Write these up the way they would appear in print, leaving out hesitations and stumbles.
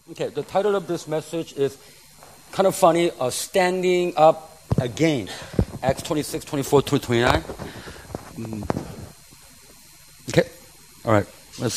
Okay, the title of this message is kind of funny, Standing Up Again. Acts 26, 24 to 29. Okay, all right.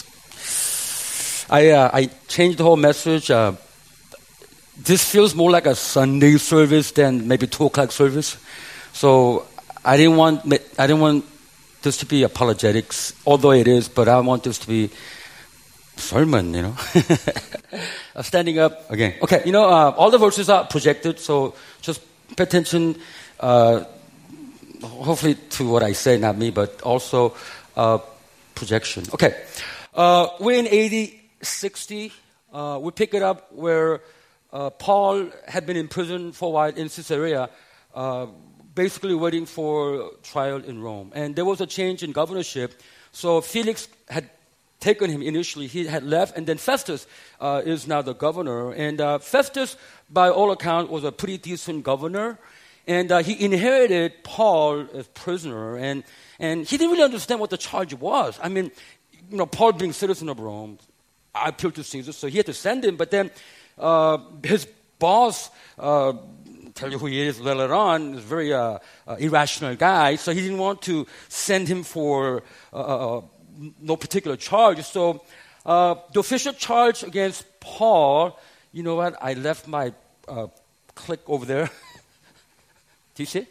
I changed the whole message. This feels more like a Sunday service than maybe 2 o'clock service. So I didn't want this to be apologetics, although it is, but I want this to be sermon, Standing up again. Okay, all the verses are projected, so just pay attention, hopefully to what I say, not me, but also projection. Okay, we're in AD 60. We pick it up where Paul had been in prison for a while in Caesarea, basically waiting for trial in Rome. And there was a change in governorship, so Felix had taken him initially. He had left, and then Festus is now the governor. And Festus, by all accounts, was a pretty decent governor. And he inherited Paul as prisoner. And he didn't really understand what the charge was. I mean, Paul being citizen of Rome, I appealed to Caesar, so he had to send him. But then his boss, tell you who he is later on, is a very irrational guy. So he didn't want to send him for no particular charge. So the official charge against Paul, you know what? I left my click over there. Do you see?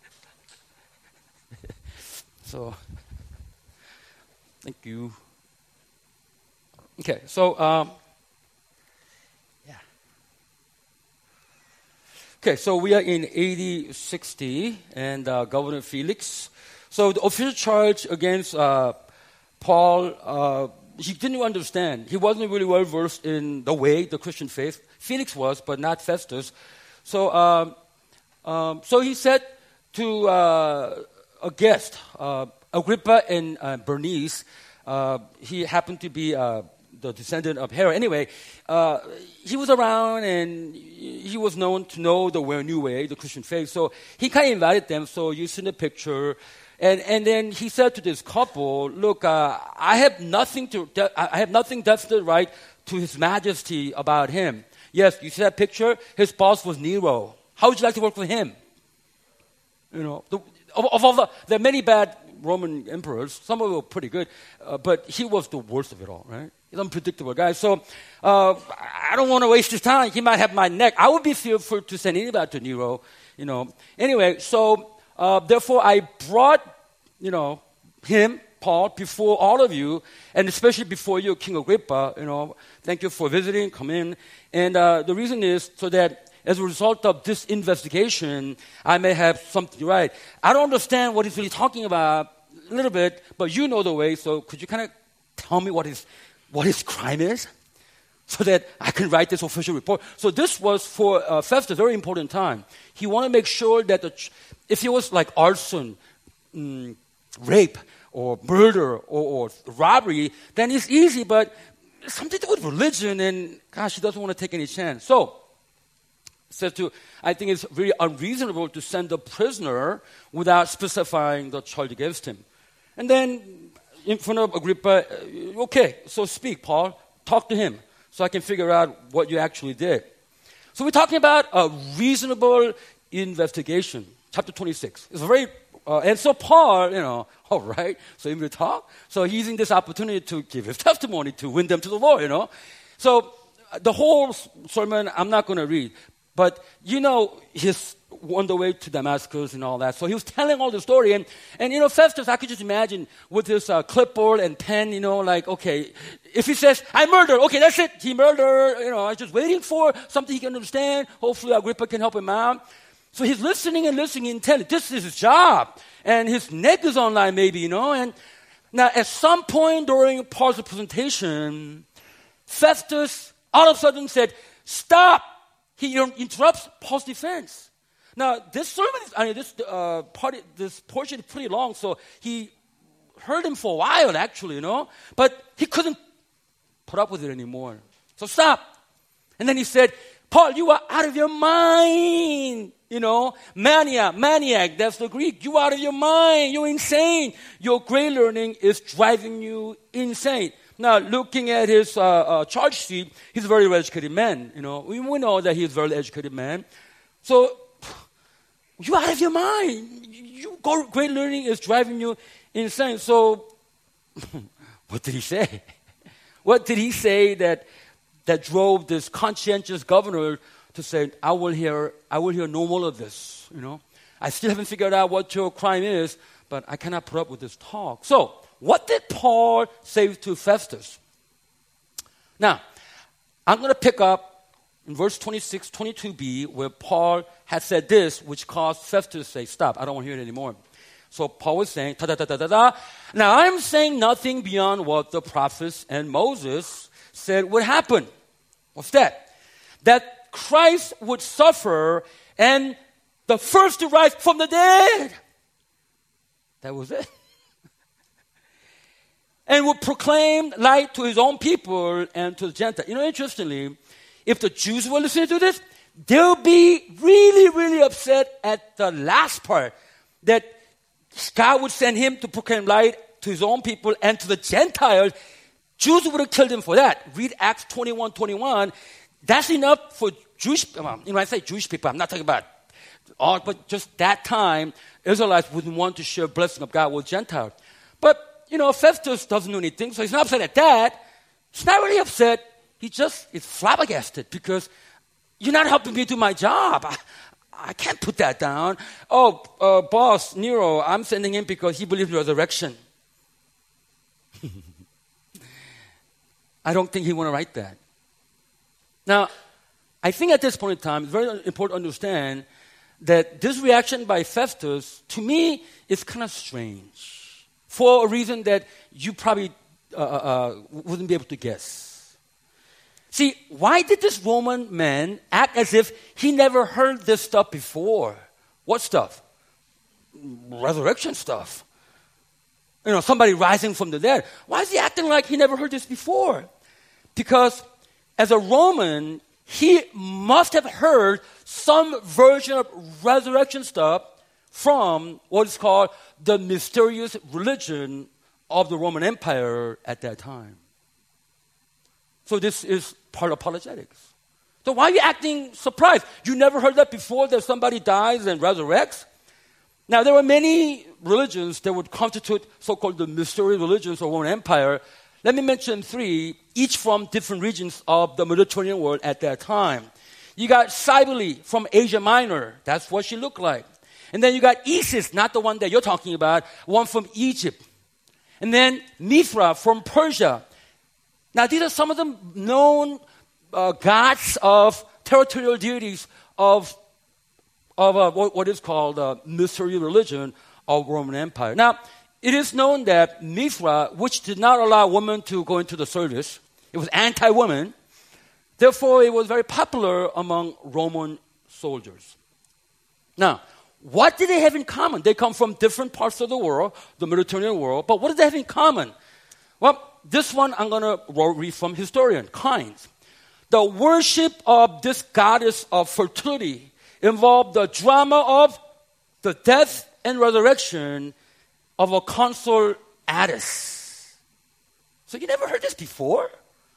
So, thank you. Okay, so, yeah. Okay, so we are in AD 60, and Governor Felix. So the official charge against Paul, he didn't understand. He wasn't really well versed in the way, the Christian faith. Felix was, but not Festus. So, so he said to a guest, Agrippa and Bernice. He happened to be the descendant of Herod. Anyway, he was around and he was known to know the new way, the Christian faith. So he kind of invited them. So you see the picture. And then he said to this couple, look, I have nothing definite right to His Majesty about him. Yes, you see that picture? His boss was Nero. How would you like to work for him? Of all there are many bad Roman emperors. Some of them were pretty good, but he was the worst of it all, right? He's an unpredictable guy. So I don't want to waste his time. He might have my neck. I would be fearful to send anybody to Nero, Anyway, so therefore I brought, him, Paul, before all of you, and especially before you, King Agrippa, Thank you for visiting, come in. And the reason is so that as a result of this investigation, I may have something right. I don't understand what he's really talking about a little bit, but you know the way, so could you kind of tell me what his crime is? So that I can write this official report. So this was for Festus, a very important time. He wanted to make sure that if it was like arson, rape, or murder, or robbery, then it's easy, but something to do with religion, and gosh, he doesn't want to take any chance. So, I think it's very unreasonable to send a prisoner without specifying the charge against him. And then, in front of Agrippa, okay, so speak, Paul, talk to him, so I can figure out what you actually did. So we're talking about a reasonable investigation, chapter 26. It's very, and so Paul, all right, so he will talk. So he's using this opportunity to give his testimony to win them to the Lord, So the whole sermon, I'm not going to read. But he's on the way to Damascus and all that. So he was telling all the story. And Festus, I could just imagine with his clipboard and pen, okay, if he says, I murdered, okay, that's it. He murdered, I was just waiting for something he can understand. Hopefully Agrippa can help him out. So he's listening and intently. This is his job. And his neck is on line maybe, And now at some point during Paul's presentation, Festus all of a sudden said, stop. He interrupts Paul's defense. Now, this sermon this portion is pretty long, so he heard him for a while, actually, But he couldn't put up with it anymore. So stop. And then he said, Paul, you are out of your mind. Maniac, that's the Greek. You are out of your mind. You're insane. Your great learning is driving you insane. Now, looking at his charge sheet, he's a very well-educated man. We know that he's a very educated man. So, you're out of your mind. Great learning is driving you insane. So, what did he say? What did he say that drove this conscientious governor to say, I will hear no more of this, I still haven't figured out what your crime is, but I cannot put up with this talk. So, what did Paul say to Festus? Now, I'm going to pick up in verse 26, 22b, where Paul had said this, which caused Festus to say, stop, I don't want to hear it anymore. So Paul was saying, now I'm saying nothing beyond what the prophets and Moses said would happen. What's that? That Christ would suffer and the first to rise from the dead. That was it. And would proclaim light to his own people and to the Gentiles. Interestingly, if the Jews were listening to this, they'll be really, really upset at the last part, that God would send him to proclaim light to his own people and to the Gentiles. Jews would have killed him for that. Read Acts 21:21. That's enough for Jewish, when I say Jewish people, I'm not talking about all, but just that time, Israelites wouldn't want to share blessing of God with Gentiles. But, Festus doesn't do anything, so he's not upset at that. He's not really upset. He just is flabbergasted because you're not helping me do my job. I can't put that down. Boss, Nero, I'm sending him because he believes in resurrection. I don't think he want to write that. Now, I think at this point in time, it's very important to understand that this reaction by Festus, to me, is kind of strange for a reason that you probably wouldn't be able to guess. See, why did this Roman man act as if he never heard this stuff before? What stuff? Resurrection stuff. Somebody rising from the dead. Why is he acting like he never heard this before? Because as a Roman, he must have heard some version of resurrection stuff from what is called the mysterious religion of the Roman Empire at that time. So this is part of apologetics. So why are you acting surprised? You never heard that before, that somebody dies and resurrects? Now, there were many religions that would constitute so-called the mystery religions of the Roman Empire. Let me mention three, each from different regions of the Mediterranean world at that time. You got Cybele from Asia Minor. That's what she looked like. And then you got Isis, not the one that you're talking about, one from Egypt. And then Mithra from Persia. Now, these are some of the known gods of territorial deities of what is called the mystery religion of Roman Empire. Now, it is known that Mithra, which did not allow women to go into the service, it was anti-women. Therefore, it was very popular among Roman soldiers. Now, what did they have in common? They come from different parts of the world, the Mediterranean world, but what did they have in common? Well, this one I'm going to read from historian Kynes. The worship of this goddess of fertility involved the drama of the death and resurrection of a consul Attis. So you never heard this before?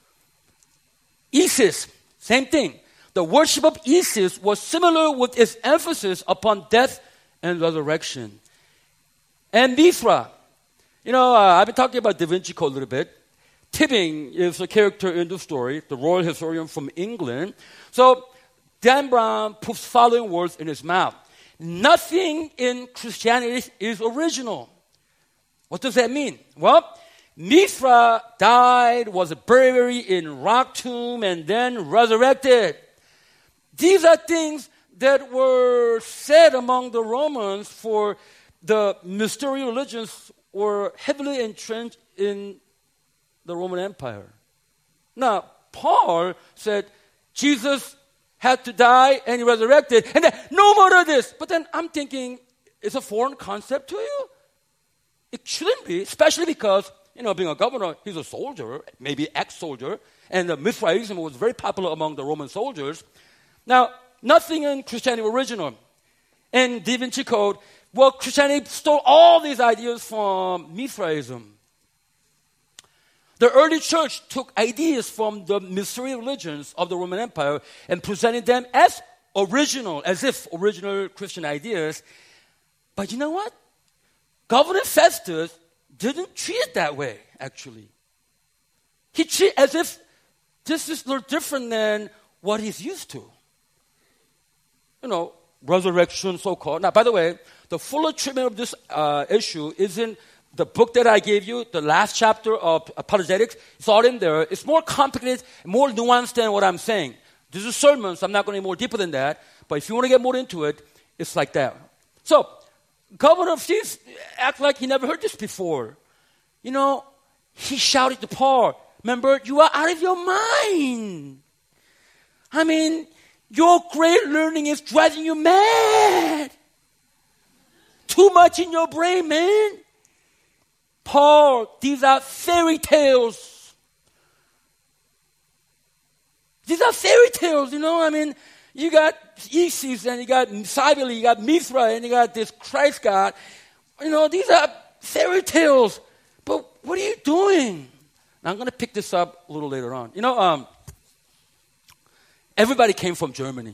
Isis, same thing. The worship of Isis was similar with its emphasis upon death and resurrection. And Mithra, I've been talking about Da Vinci Code a little bit. Tibbing is a character in the story, the royal historian from England. So Dan Brown puts following words in his mouth. Nothing in Christianity is original. What does that mean? Well, Mithra died, was buried in rock tomb, and then resurrected. These are things that were said among the Romans, for the mystery religions were heavily entrenched in the Roman Empire. Now, Paul said Jesus had to die and he resurrected, and then no more of this. But then I'm thinking, it's a foreign concept to you? It shouldn't be, especially because, being a governor, he's a soldier, maybe ex-soldier, and the Mithraism was very popular among the Roman soldiers. Now, nothing in Christianity original. In Da Vinci Code, Christianity stole all these ideas from Mithraism. The early church took ideas from the mystery religions of the Roman Empire and presented them as original, as if original Christian ideas. But you know what? Governor Festus didn't treat it that way, actually. He treated it as if this is a little different than what he's used to. Resurrection, so-called. Now, by the way, the fuller treatment of this issue is in the book that I gave you, the last chapter of Apologetics. It's all in there. It's more complicated, more nuanced than what I'm saying. This is a sermon, so I'm not going to be more deeper than that. But if you want to get more into it, it's like that. So, Governor Festus act like he never heard this before. He shouted to Paul, remember, you are out of your mind. I mean, your great learning is driving you mad. Too much in your brain, man. Paul, these are fairy tales. These are fairy tales, you got Isis and you got Cybele, you got Mithra and you got this Christ God. These are fairy tales. But what are you doing? Now, I'm going to pick this up a little later on. Everybody came from Germany.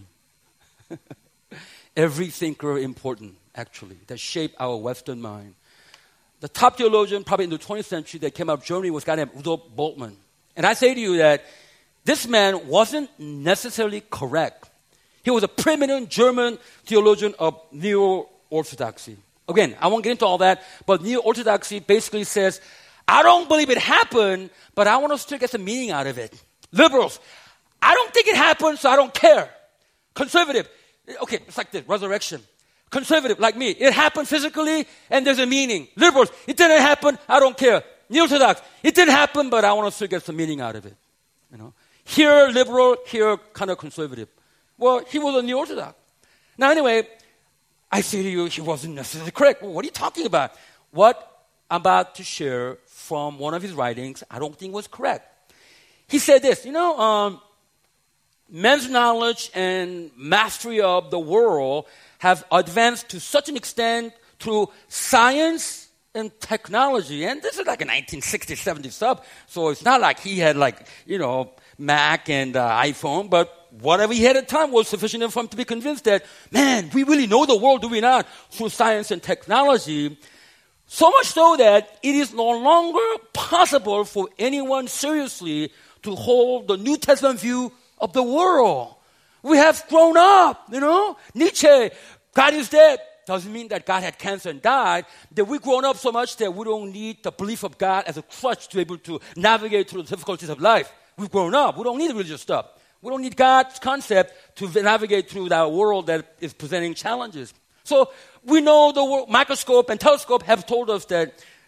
Every thinker important, actually, that shaped our Western mind. The top theologian, probably in the 20th century, that came out of Germany was a guy named Rudolf Bultmann. And I say to you that this man wasn't necessarily correct. He was a preeminent German theologian of Neo-Orthodoxy. Again, I won't get into all that, but Neo-Orthodoxy basically says, I don't believe it happened, but I want to still get some meaning out of it. Liberals, I don't think it happened, so I don't care. Conservative, okay, it's like this, resurrection. Conservative, like me, it happened physically, and there's a meaning. Liberals, it didn't happen, I don't care. Neo-Orthodox, it didn't happen, but I want to still get some meaning out of it. Here liberal, here kind of conservative. Well, he was a Neo-Orthodox. Now anyway, I say to you, he wasn't necessarily correct. Well, what are you talking about? What I'm about to share from one of his writings, I don't think was correct. He said this, men's knowledge and mastery of the world have advanced to such an extent through science and technology. And this is like a 1960s, 70s stuff. So it's not like he had Mac and iPhone, but whatever he had at the time was sufficient for him to be convinced that, man, we really know the world, do we not? Through science and technology. So much so that it is no longer possible for anyone seriously to hold the New Testament view of the world. We have grown up, Nietzsche, God is dead. Doesn't mean that God had cancer and died. That we've grown up so much that we don't need the belief of God as a crutch to be able to navigate through the difficulties of life. We've grown up. We don't need religious stuff. We don't need God's concept to navigate through that world that is presenting challenges. So we know the microscope and telescope have told us that,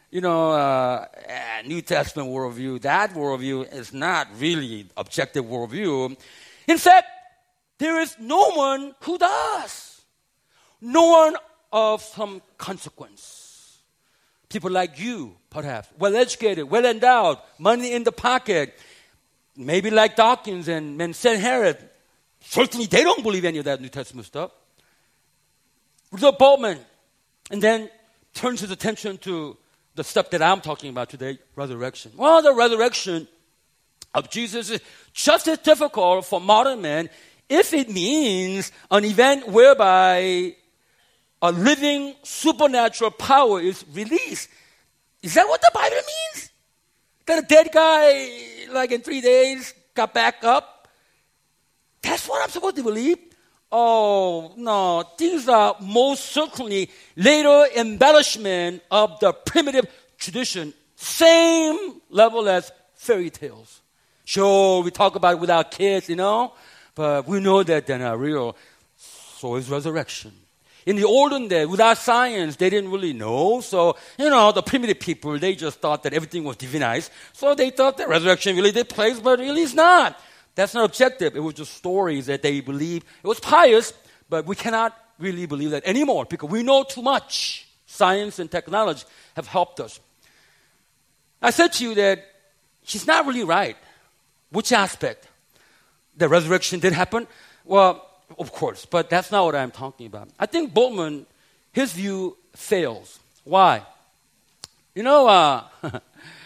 New Testament worldview, that worldview is not really objective worldview. In fact, there is no one who does. No one of some consequence. People like you, perhaps, well-educated, well-endowed, money in the pocket, maybe like Dawkins and Manson Herod. Certainly they don't believe any of that New Testament stuff. Rudolf Bultmann, and then turns his attention to the stuff that I'm talking about today, resurrection. Well, the resurrection of Jesus is just as difficult for modern men if it means an event whereby a living supernatural power is released. Is that what the Bible means? That a dead guy, like in 3 days, got back up? That's what I'm supposed to believe? Oh, no. These are most certainly later embellishment of the primitive tradition. Same level as fairy tales. Sure, we talk about it with our kids, but we know that they're not real. So is resurrection. In the olden days, without science, they didn't really know. So, the primitive people, they just thought that everything was divinized. So they thought that resurrection really did place, but really it's not. That's not objective. It was just stories that they believed. It was pious, but we cannot really believe that anymore because we know too much. Science and technology have helped us. I said to you that he's not really right. Which aspect? The resurrection did happen? Well, of course, but that's not what I'm talking about. I think Bultmann, his view fails. Why?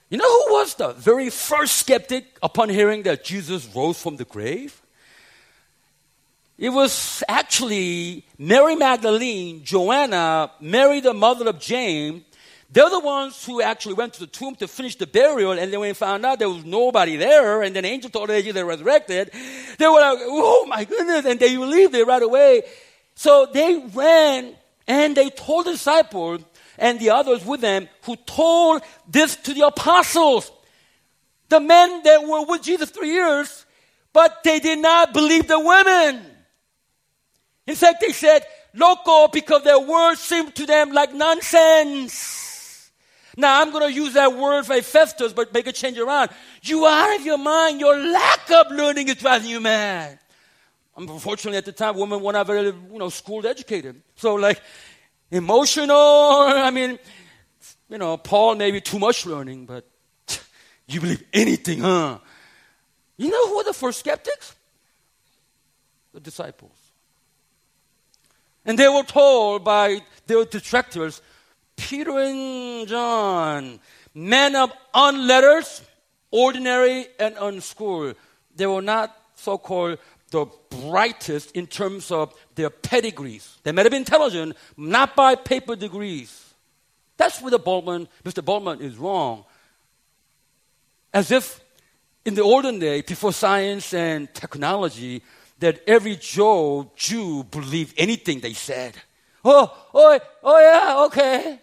You know who was the very first skeptic upon hearing that Jesus rose from the grave? It was actually Mary Magdalene, Joanna, Mary the mother of James. They're the ones who actually went to the tomb to finish the burial, and then when they found out there was nobody there, and then the angel told them they resurrected, they were like, oh my goodness, and they believed it right away. So they ran, and they told the disciples, and the others with them, who told this to the apostles, the men that were with Jesus 3 years, but they did not believe the women. In fact, they said, loco, because their words seemed to them like nonsense. Now, I'm going to use that word for Festus, but make a change around. You are out of your mind. Your lack of learning is driving you mad. Unfortunately, at the time, women were not very, school educated. So, emotional, Paul maybe too much learning, but you believe anything, huh? You know who were the first skeptics? The disciples. And they were told by their detractors, Peter and John, men of unlettered, ordinary, and unschooled. They were not so-called the brightest in terms of their pedigrees. They might have been intelligent, not by paper degrees. That's where Mr. Boltman is wrong. As if in the olden day, before science and technology, that every Jew believed anything they said. Oh yeah, okay.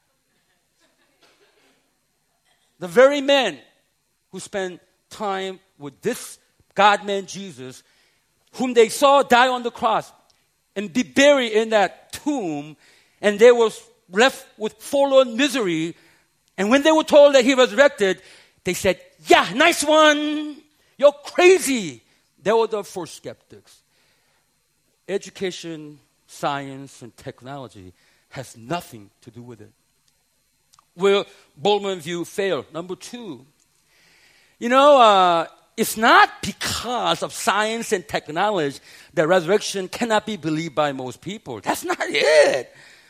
The very men who spent time with this God-man Jesus, whom they saw die on the cross and be buried in that tomb, and they were left with forlorn misery, and when they were told that he resurrected, they said, yeah, nice one. You're crazy. They were the first skeptics. Education, science, and technology has nothing to do with it. Where Boltman's view failed. Number 2, it's not because of science and technology that resurrection cannot be believed by most people. That's not it.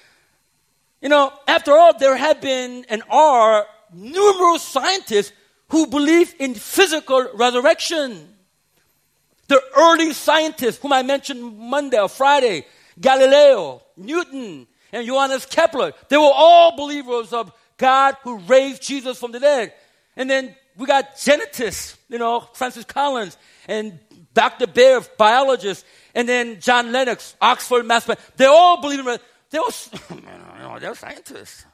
After all, there have been and are numerous scientists who believe in physical resurrection. The early scientists whom I mentioned Monday or Friday, Galileo, Newton, and Johannes Kepler, they were all believers of God who raised Jesus from the dead. And then we got geneticists, Francis Collins, and Dr. Baer, biologist, and then John Lennox, Oxford mathematician. They all believe in it. They're scientists.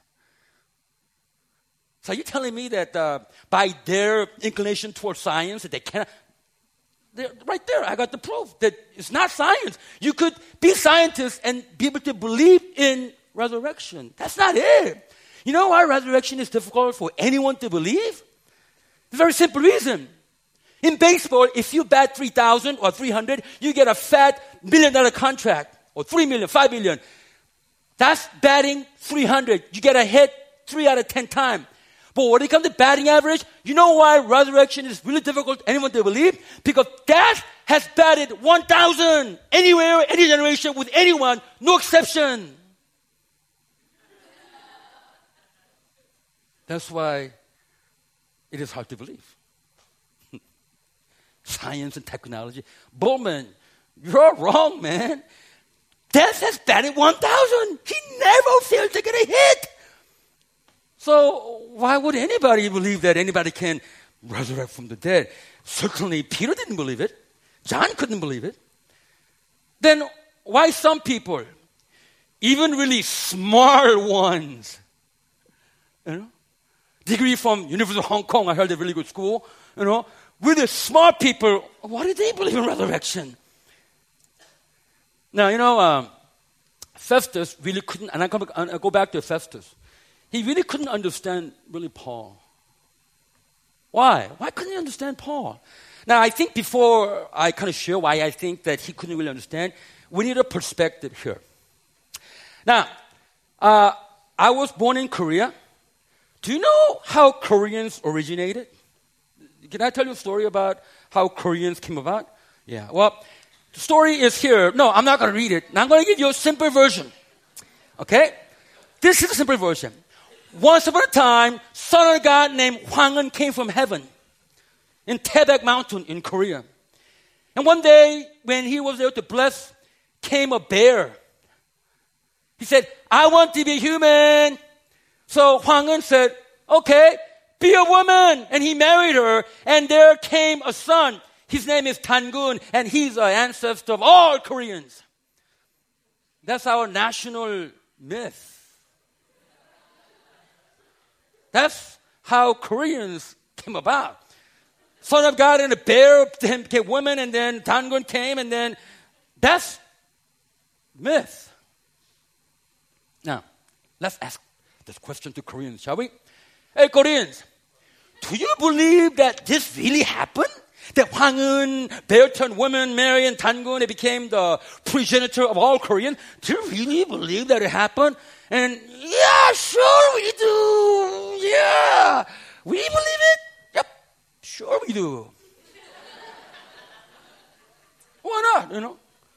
So you're telling me that by their inclination towards science that they cannot... Right there, I got the proof that it's not science. You could be scientists and be able to believe in resurrection. That's not it. You know why resurrection is difficult for anyone to believe? The very simple reason. In baseball, if you bat 3,000 or 300, you get a fat $1 million contract, or 3 million, 5 million. That's batting 300. You get a hit 3 out of 10 times. But when it comes to batting average, you know why resurrection is really difficult for anyone to believe? Because death has batted 1,000 anywhere, any generation, with anyone, no exception. That's why it is hard to believe. Science and technology. Boltman, you're wrong, man. Death has batted 1,000. He never failed to get a hit. So why would anybody believe that anybody can resurrect from the dead? Certainly Peter didn't believe it. John couldn't believe it. Then why some people, even really smart ones, degree from University of Hong Kong, I heard a really good school, really smart people, why did they believe in resurrection? Now, Festus really couldn't, and I go back to Festus. He really couldn't understand really Paul. Why? Why couldn't he understand Paul? Now, I think before I kind of share why I think that he couldn't really understand, we need a perspective here. Now, I was born in Korea. Do you know how Koreans originated? Can I tell you a story about how Koreans came about? Yeah, well, the story is here. No, I'm not going to read it. I'm going to give you a simple version. Okay? This is a simple version. Once upon a time, Son of God named Hwang-un came from heaven in Taebaek Mountain in Korea. And one day, when he was there to bless, came a bear. He said, I want to be human. So Hwang-un said, okay, be a woman. And he married her, and there came a son. His name is Dan-gun, and he's an ancestor of all Koreans. That's our national myth. That's how Koreans came about. Son of God and a bear became women, and then Dan-gun came, and then that's myth. Now, let's ask this question to Koreans, shall we? Hey, Koreans, do you believe that this really happened? That Hwang-un, bear turned woman, Mary and Dan-gun, became the progenitor of all Koreans? Do you really believe that it happened? And yeah, sure we do. Yeah. We believe it? Yep. Sure we do. Why not, you know?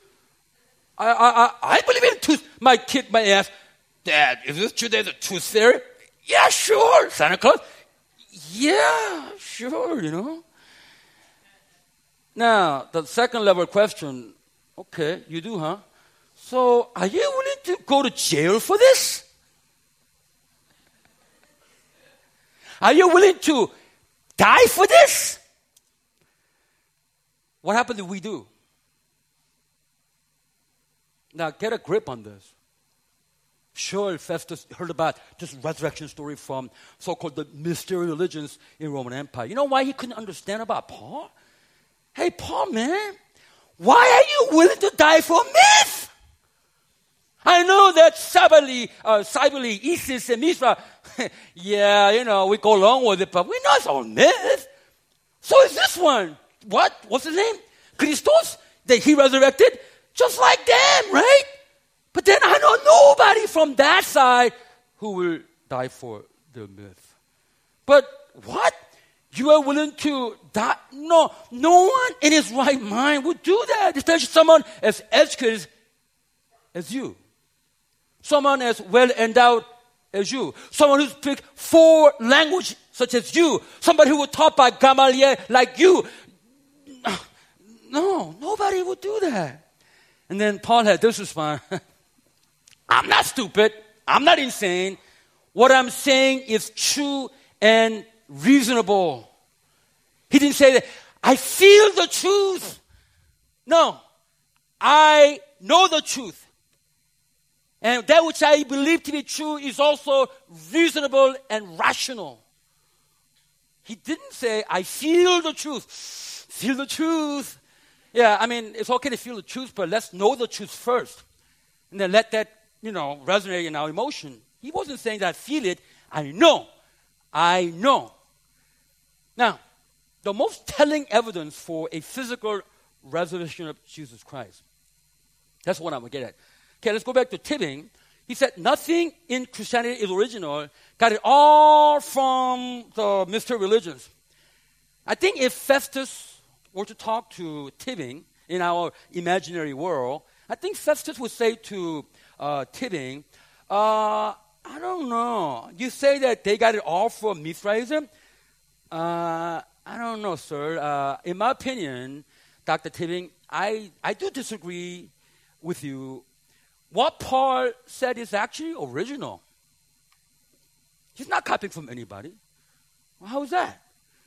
I believe in tooth. My kid might ask, Dad, is this true there's a tooth fairy? Yeah, sure. Santa Claus? Yeah, sure, you know. Now, the second level question, okay, you do, huh? So, are you willing to go to jail for this? Are you willing to die for this? What happens if we do? Now, get a grip on this. Sure, Festus heard about this resurrection story from so-called the mystery religions in Roman Empire. You know why he couldn't understand about Paul? Hey, Paul, man, why are you willing to die for a myth? I know that Cybele, Isis, and Mithra, yeah, you know, we go along with it, but we know it's all myth. So is this one. What? What's his name? Christos? That he resurrected? Just like them, right? But then I know nobody from that side who will die for the myth. But what? You are willing to die? No one in his right mind would do that, especially someone as educated as you. Someone as well endowed as you. Someone who speaks 4 languages such as you. Somebody who was taught by Gamaliel like you. No, nobody would do that. And then Paul had this response. I'm not stupid. I'm not insane. What I'm saying is true and reasonable. He didn't say that, I feel the truth. No, I know the truth. And that which I believe to be true is also reasonable and rational. He didn't say, I feel the truth. Feel the truth. Yeah, I mean, it's okay to feel the truth, but let's know the truth first. And then let that, resonate in our emotion. He wasn't saying that I feel it. I know. I know. Now, the most telling evidence for a physical resurrection of Jesus Christ. That's what I'm going to get at. Okay, let's go back to Tibbing. He said nothing in Christianity is original. Got it all from the mystery religions. I think if Festus were to talk to Tibbing in our imaginary world, I think Festus would say to Tibbing, I don't know. You say that they got it all from Mithraism? I don't know, sir. In my opinion, Dr. Tibbing, I do disagree with you. What Paul said is actually original. He's not copying from anybody. Well, how is that?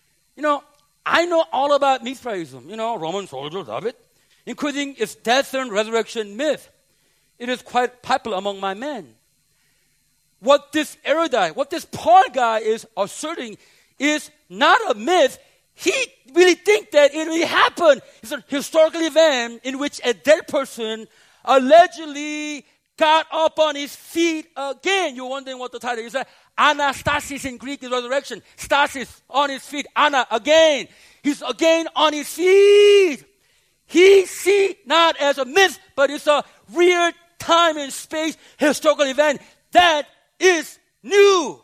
I know all about Mithraism. Roman soldiers love it, including its death and resurrection myth. It is quite popular among my men. What this Paul guy is asserting is not a myth. He really thinks that it really happened. It's a historical event in which a dead person allegedly got up on his feet again. You're wondering what the title is. Anastasis in Greek is resurrection. Stasis, on his feet. Ana, again. He's again on his feet. He see not as a myth, but it's a real time and space historical event that is new.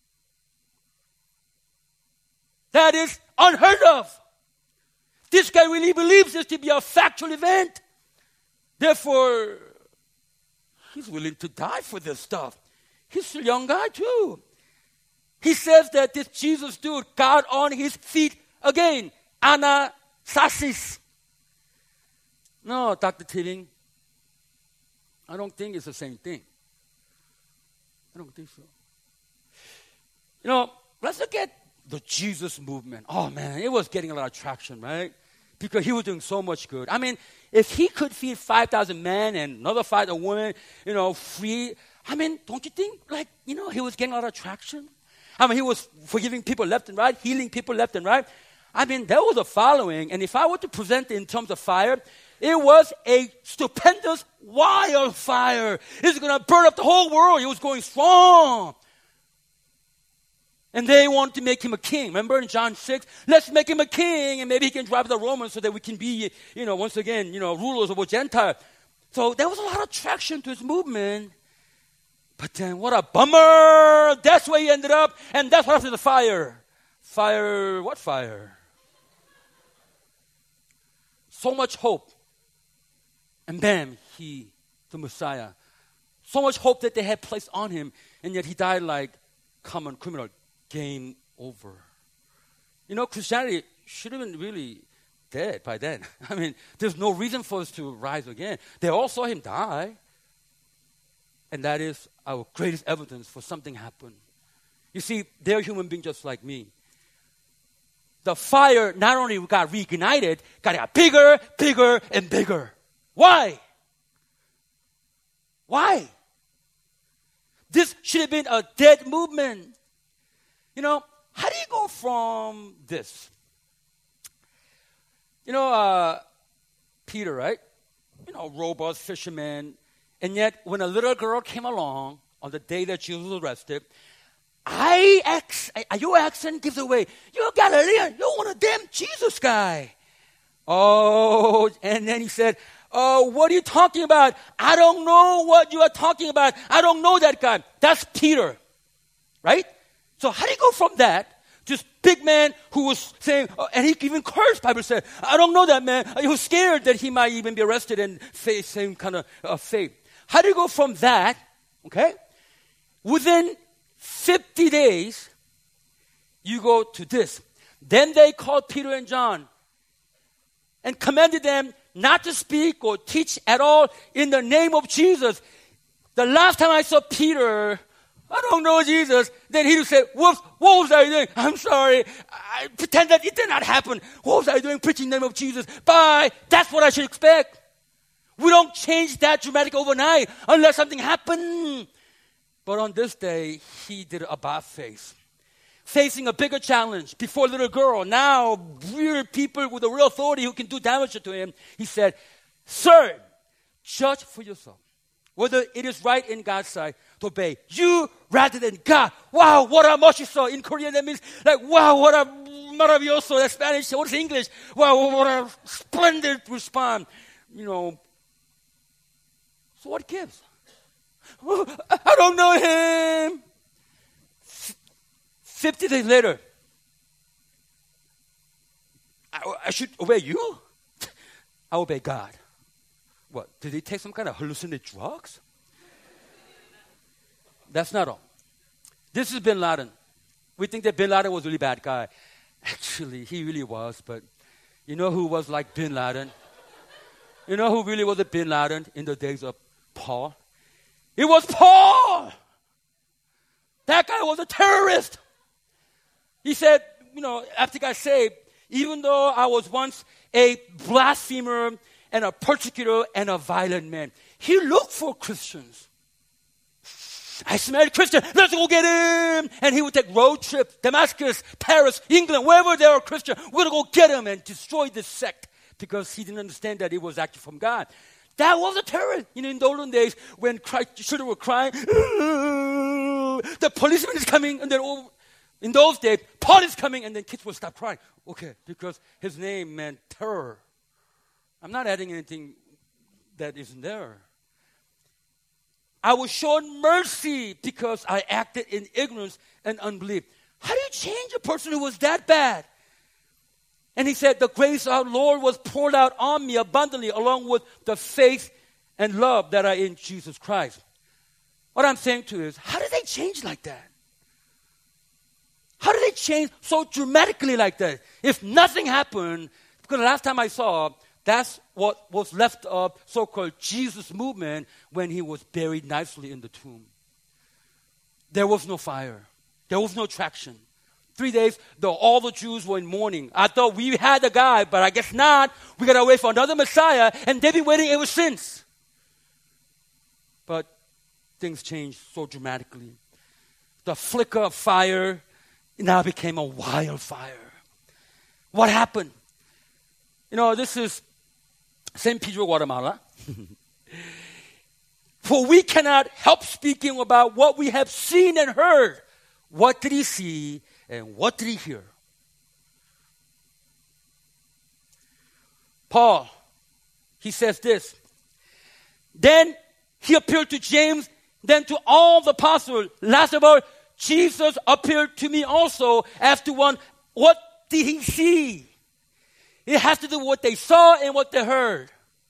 That is unheard of. This guy really believes this to be a factual event. Therefore, he's willing to die for this stuff. He's a young guy too. He says that this Jesus dude got on his feet again. Anastasis. No, Dr. Tipping, I don't think it's the same thing. I don't think so. Let's look at the Jesus movement. Oh, man, it was getting a lot of traction, right? Because he was doing so much good. I mean, if he could feed 5,000 men and another 5,000 women, free, I mean, don't you think, he was getting a lot of traction? I mean, he was forgiving people left and right, healing people left and right. I mean, there was a following. And if I were to present it in terms of fire, it was a stupendous wildfire. It's going to burn up the whole world. It was going strong. And they wanted to make him a king. Remember in John 6? Let's make him a king, and maybe he can drive the Romans so that we can be, once again, rulers over Gentiles. So there was a lot of traction to his movement. But then what a bummer. That's where he ended up. And that's what happened to the fire. Fire, what fire? So much hope. And bam, the Messiah. So much hope that they had placed on him, and yet he died like common criminal. Game over. Christianity should have been really dead by then. I mean, there's no reason for us to rise again. They all saw him die. And that is our greatest evidence for something happened. You see, they're human beings just like me. The fire not only got reignited, got bigger, bigger, and bigger. Why? Why? This should have been a dead movement. How do you go from this? Peter, right? Robust fisherman. And yet, when a little girl came along on the day that Jesus was arrested, your accent gives away. You're Galilean. You're one of them Jesus guy. Oh, and then he said, what are you talking about? I don't know what you are talking about. I don't know that guy. That's Peter, right? So how do you go from that to this big man who was saying, and he even cursed, Bible said, I don't know that man. He was scared that he might even be arrested and face same kind of fate. How do you go from that, okay? Within 50 days, you go to this. Then they called Peter and John and commanded them not to speak or teach at all in the name of Jesus. The last time I saw Peter, I don't know Jesus. Then he would say, what was I doing? I'm sorry. I pretend that it did not happen. What was I doing preaching the name of Jesus? Bye. That's what I should expect. We don't change that dramatic overnight unless something happened. But on this day, he did a about face. Facing a bigger challenge before a little girl, now real people with a real authority who can do damage to him. He said, Sir, judge for yourself whether it is right in God's sight to obey you rather than God. Wow, what a maravilloso. In Korean, that means wow, what a maravilloso. That's Spanish. What is English? Wow, what a splendid response. So what gives? I don't know him. 50 days later, I should obey you? I obey God. What, did he take some kind of hallucinated drugs? That's not all. This is Bin Laden. We think that Bin Laden was a really bad guy. Actually, he really was, but you know who was like Bin Laden? You know who really was a Bin Laden in the days of Paul? It was Paul! That guy was a terrorist. He said, after he got saved, even though I was once a blasphemer and a persecutor and a violent man, he looked for Christians. I smelled Christian. Let's go get him. And he would take road trips, Damascus, Paris, England, wherever there are Christians. We're going to go get him and destroy this sect because he didn't understand that it was actually from God. That was a terrorist. In the olden days when children were crying, the policeman is coming, and then in those days, Paul is coming, and then kids will stop crying. Okay, because his name meant terror. I'm not adding anything that isn't there. I was shown mercy because I acted in ignorance and unbelief. How do you change a person who was that bad? And he said, the grace of our Lord was poured out on me abundantly along with the faith and love that are in Jesus Christ. What I'm saying to you is, how did they change like that? How did they change so dramatically like that? If nothing happened, because the last time I saw, that's what was left of so-called Jesus movement when he was buried nicely in the tomb. There was no fire. There was no traction. 3 days, all the Jews were in mourning. I thought we had a guy, but I guess not. We got to wait for another Messiah, and they've been waiting ever since. But things changed so dramatically. The flicker of fire now became a wildfire. What happened? This is St. Pedro, Guatemala. For we cannot help speaking about what we have seen and heard. What did he see and what did he hear? Paul, he says this. Then he appeared to James, then to all the apostles. Last of all, Jesus appeared to me also after one. What did he see? It has to do with what they saw and what they heard.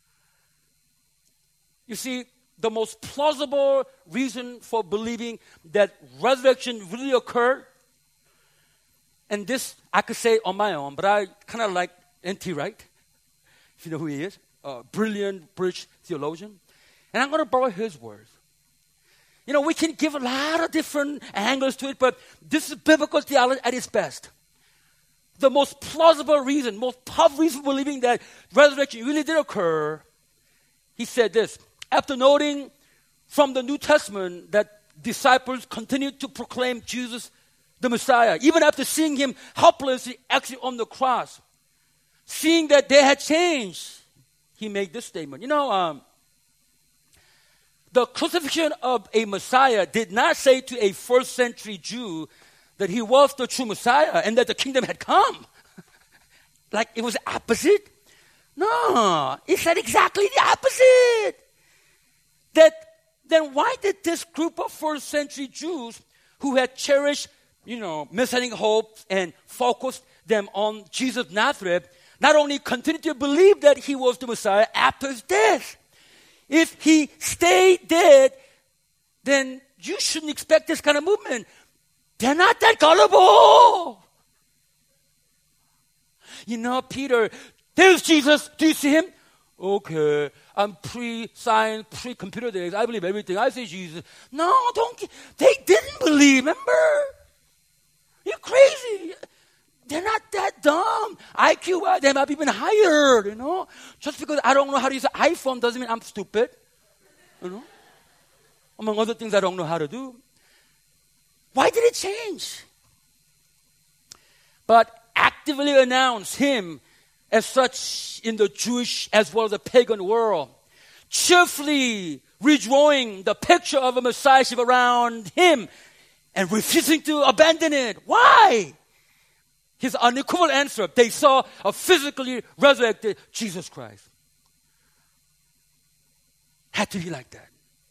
You see, the most plausible reason for believing that resurrection really occurred, and this I could say on my own, but I kind of like N.T. Wright, if you know who he is, a brilliant British theologian. And I'm going to borrow his words. We can give a lot of different angles to it, but this is biblical theology at its best. The most plausible reason, most powerful reason for believing that resurrection really did occur, he said this. After noting from the New Testament that disciples continued to proclaim Jesus the Messiah, even after seeing him helplessly actually on the cross, seeing that they had changed, he made this statement. The crucifixion of a Messiah did not say to a first century Jew that he was the true Messiah and that the kingdom had come. Like it was opposite. No, it said exactly the opposite. Then why did this group of first century Jews who had cherished, messianic hopes and focused them on Jesus of Nazareth, not only continue to believe that he was the Messiah after his death? If he stayed dead, then you shouldn't expect this kind of movement. They're not that gullible. Peter, there's Jesus. Do you see him? Okay, I'm pre-science, pre-computer days. I believe everything. I say Jesus. No, they didn't believe, remember? You're crazy. They're not that dumb. IQ, they might be even higher, Just because I don't know how to use an iPhone doesn't mean I'm stupid, Among other things I don't know how to do. Why did it change? But actively announce him as such in the Jewish as well as the pagan world, cheerfully redrawing the picture of a messiahship around him and refusing to abandon it. Why? His unequivocal answer, they saw a physically resurrected Jesus Christ. Had to be like that.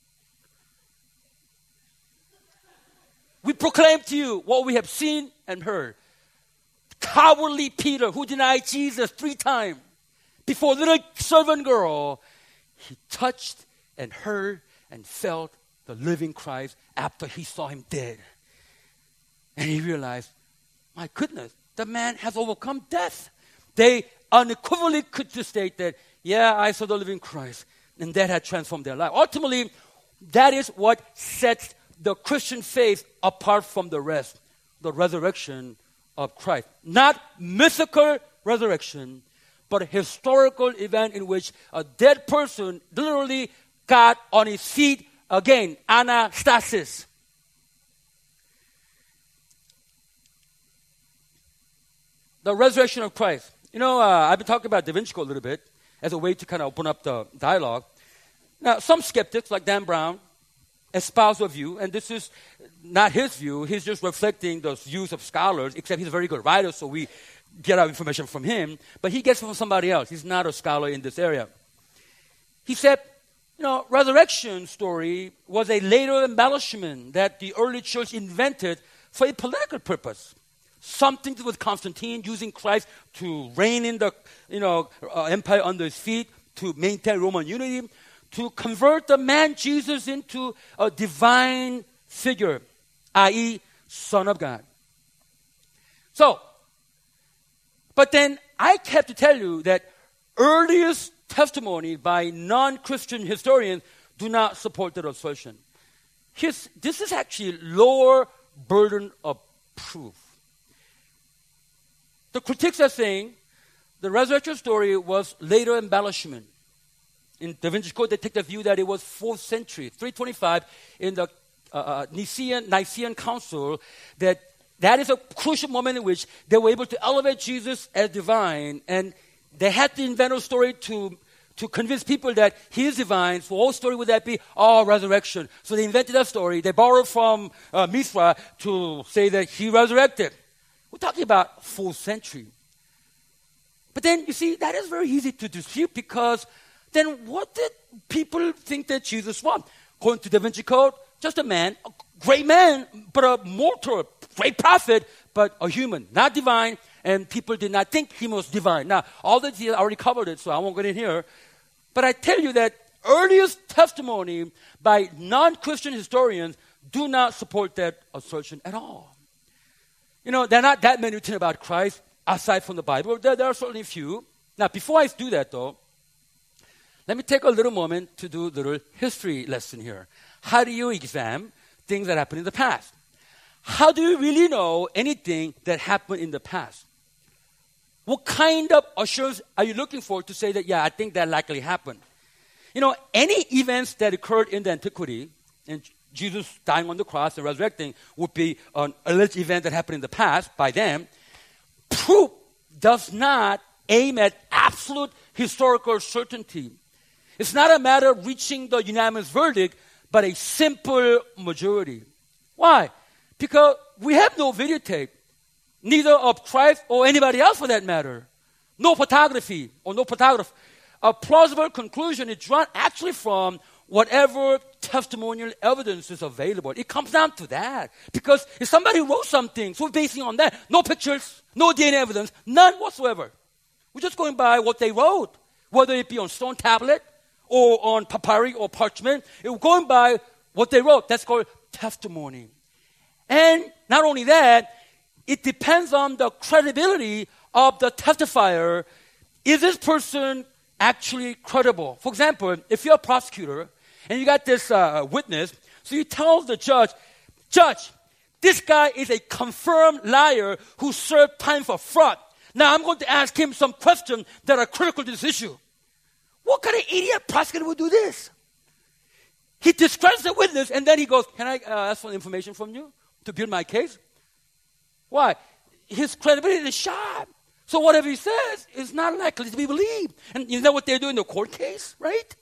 We proclaim to you what we have seen and heard. Cowardly Peter, who denied Jesus 3 times before a little servant girl, he touched and heard and felt the living Christ after he saw him dead. And he realized, my goodness, the man has overcome death. They unequivocally could just state that, yeah, I saw the living Christ, and that had transformed their life. Ultimately, that is what sets the Christian faith apart from the rest, the resurrection of Christ. Not mythical resurrection, but a historical event in which a dead person literally got on his feet again. Anastasis. The resurrection of Christ. I've been talking about Da Vinci Code a little bit as a way to kind of open up the dialogue. Now, some skeptics like Dan Brown espouse a view, and this is not his view. He's just reflecting the views of scholars, except he's a very good writer, so we get our information from him. But he gets it from somebody else. He's not a scholar in this area. He said, resurrection story was a later embellishment that the early church invented for a political purpose. Something to do with Constantine using Christ to reign in the empire under his feet, to maintain Roman unity, to convert the man Jesus into a divine figure, i.e., Son of God. So, but then I have to tell you that earliest testimony by non-Christian historians do not support that assertion. This is actually lower burden of proof. The critics are saying the resurrection story was later embellishment. In Da Vinci Code, they take the view that it was 4th century, 325, in the Nicene Council, that is a crucial moment in which they were able to elevate Jesus as divine, and they had to invent a story to convince people that he is divine. So what story would that be? Oh, resurrection. So they invented that story. They borrowed from Mithra to say that he resurrected. We're talking about 4th century. But then, you see, that is very easy to dispute, because then what did people think that Jesus was? According to Da Vinci Code, just a man, a great man, but a mortal, great prophet, but a human, not divine, and people did not think he was divine. Now, all that I already covered it, so I won't get in here. But I tell you that earliest testimony by non-Christian historians do not support that assertion at all. You know, there are not that many written about Christ aside from the Bible. There are certainly few. Now, before I do that, though, let me take a little moment to do a little history lesson here. How do you examine things that happened in the past? How do you really know anything that happened in the past? What kind of assurance are you looking for to say that, yeah, I think that likely happened? You know, any events that occurred in the antiquity, and Jesus dying on the cross and resurrecting would be an alleged event that happened in the past by them. Proof does not aim at absolute historical certainty. It's not a matter of reaching the unanimous verdict, but a simple majority. Why? Because we have no videotape, neither of Christ or anybody else for that matter. No photography or no photograph. A plausible conclusion is drawn actually from whatever testimonial evidence is available. It comes down to that. Because if somebody wrote something, so we're basing on that. No pictures, no DNA evidence, none whatsoever. We're just going by what they wrote, whether it be on stone tablet or on papyri or parchment. We're going by what they wrote. That's called testimony. And not only that, it depends on the credibility of the testifier. Is this person actually credible? For example, if you're a prosecutor and you got this witness, so you tell the judge, this guy is a confirmed liar who served time for fraud. Now I'm going to ask him some questions that are critical to this issue. What kind of idiot prosecutor would do this? He discredits the witness and then he goes, can I ask for information from you to build my case? Why? His credibility is shot. So whatever he says is not likely to be believed. And you know what they do in the court case, right?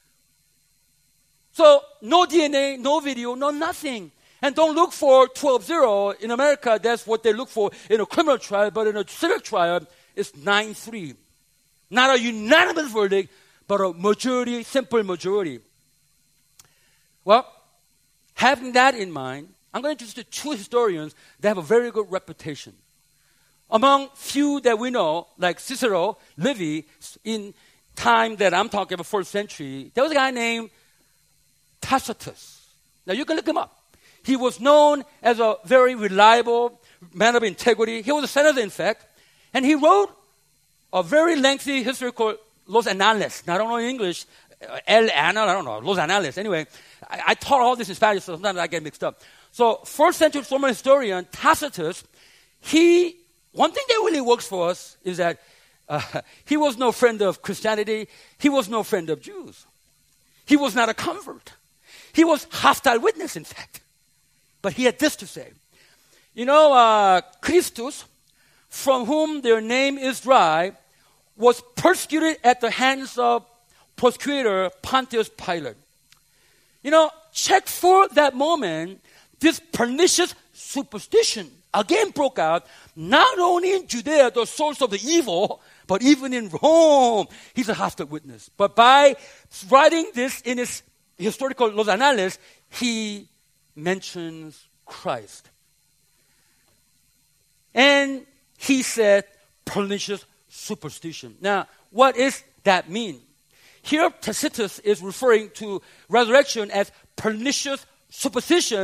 So no DNA, no video, no nothing. And don't look for 12-0. In America, that's what they look for in a criminal trial, but in a civil trial, it's 9-3. Not a unanimous verdict, but a majority, simple majority. Well, having that in mind, I'm going to introduce two historians that have a very good reputation. Among few that we know, like Cicero, Livy, in time that I'm talking about 4th century, there was a guy named Tacitus. Now you can look him up. He was known as a very reliable man of integrity. He was a senator, in fact, and he wrote a very lengthy history called Los Annales. Now, I don't know in English, El Annal, I don't know, Los Annales. Anyway, I taught all this in Spanish, so sometimes I get mixed up. So, 1st century Roman historian Tacitus, one thing that really works for us is that he was no friend of Christianity. He was no friend of Jews. He was not a convert. He was hostile witness, in fact. But he had this to say. You know, Christus, from whom their name is derived, was persecuted at the hands of prosecutor Pontius Pilate. You know, check for that moment, this pernicious superstition again broke out, not only in Judea, the source of the evil, but even in Rome. He's a hostile witness. But by writing this in his historical Los Annales, he mentions Christ. And he said pernicious superstition. Now, what does that mean? Here, Tacitus is referring to resurrection as pernicious superstition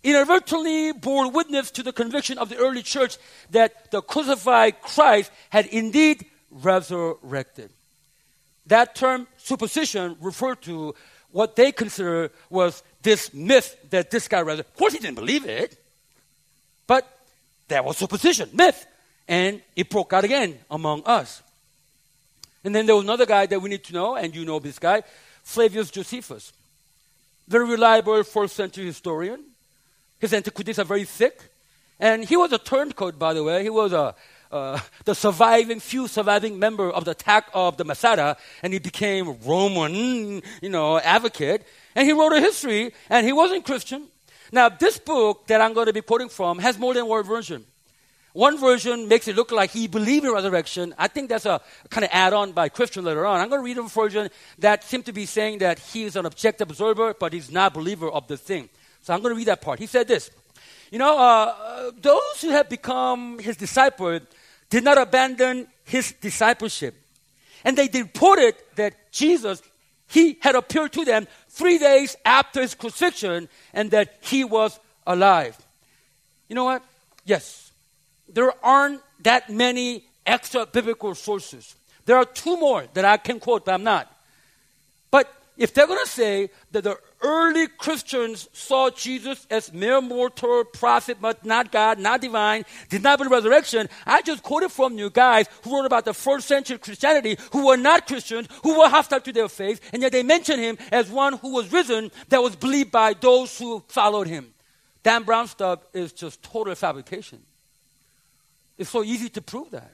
inadvertently bore witness to the conviction of the early church that the crucified Christ had indeed resurrected. That term, superstition, referred to what they consider was this myth that this guy resurrected. Of course, he didn't believe it, but that was superstition, myth, and it broke out again among us. And then there was another guy that we need to know, and you know this guy, Flavius Josephus. Very reliable 4th century historian. His antiquities are very thick. And he was a turncoat, by the way. He was the few surviving member of the attack of the Masada, and he became Roman, advocate. And he wrote a history, and he wasn't Christian. Now, this book that I'm going to be quoting from has more than one version. One version makes it look like he believed in resurrection. I think that's a kind of add-on by Christian later on. I'm going to read a version that seems to be saying that he is an objective observer, but he's not a believer of the thing. So I'm going to read that part. He said this, those who have become his disciple did not abandon his discipleship. And they reported that Jesus, he had appeared to them 3 days after his crucifixion and that he was alive. You know what? Yes. There aren't that many extra biblical sources. There are 2 more that I can quote, but I'm not. But if they're going to say that the early Christians saw Jesus as mere mortal, prophet, but not God, not divine, did not believe resurrection, I just quoted from you guys who wrote about the 1st century Christianity, who were not Christians, who were hostile to their faith, and yet they mentioned him as one who was risen that was believed by those who followed him. Dan Brown stuff is just total fabrication. It's so easy to prove that.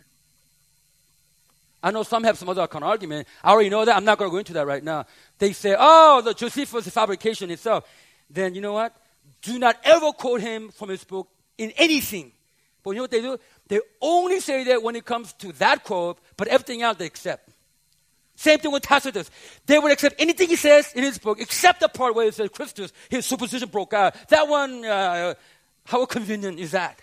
I know some have some other kind of argument. I already know that. I'm not going to go into that right now. They say, the Josephus is fabrication itself. Then you know what? Do not ever quote him from his book in anything. But you know what they do? They only say that when it comes to that quote, but everything else they accept. Same thing with Tacitus. They would accept anything he says in his book, except the part where it says Christus, his superstition broke out. That one, how convenient is that?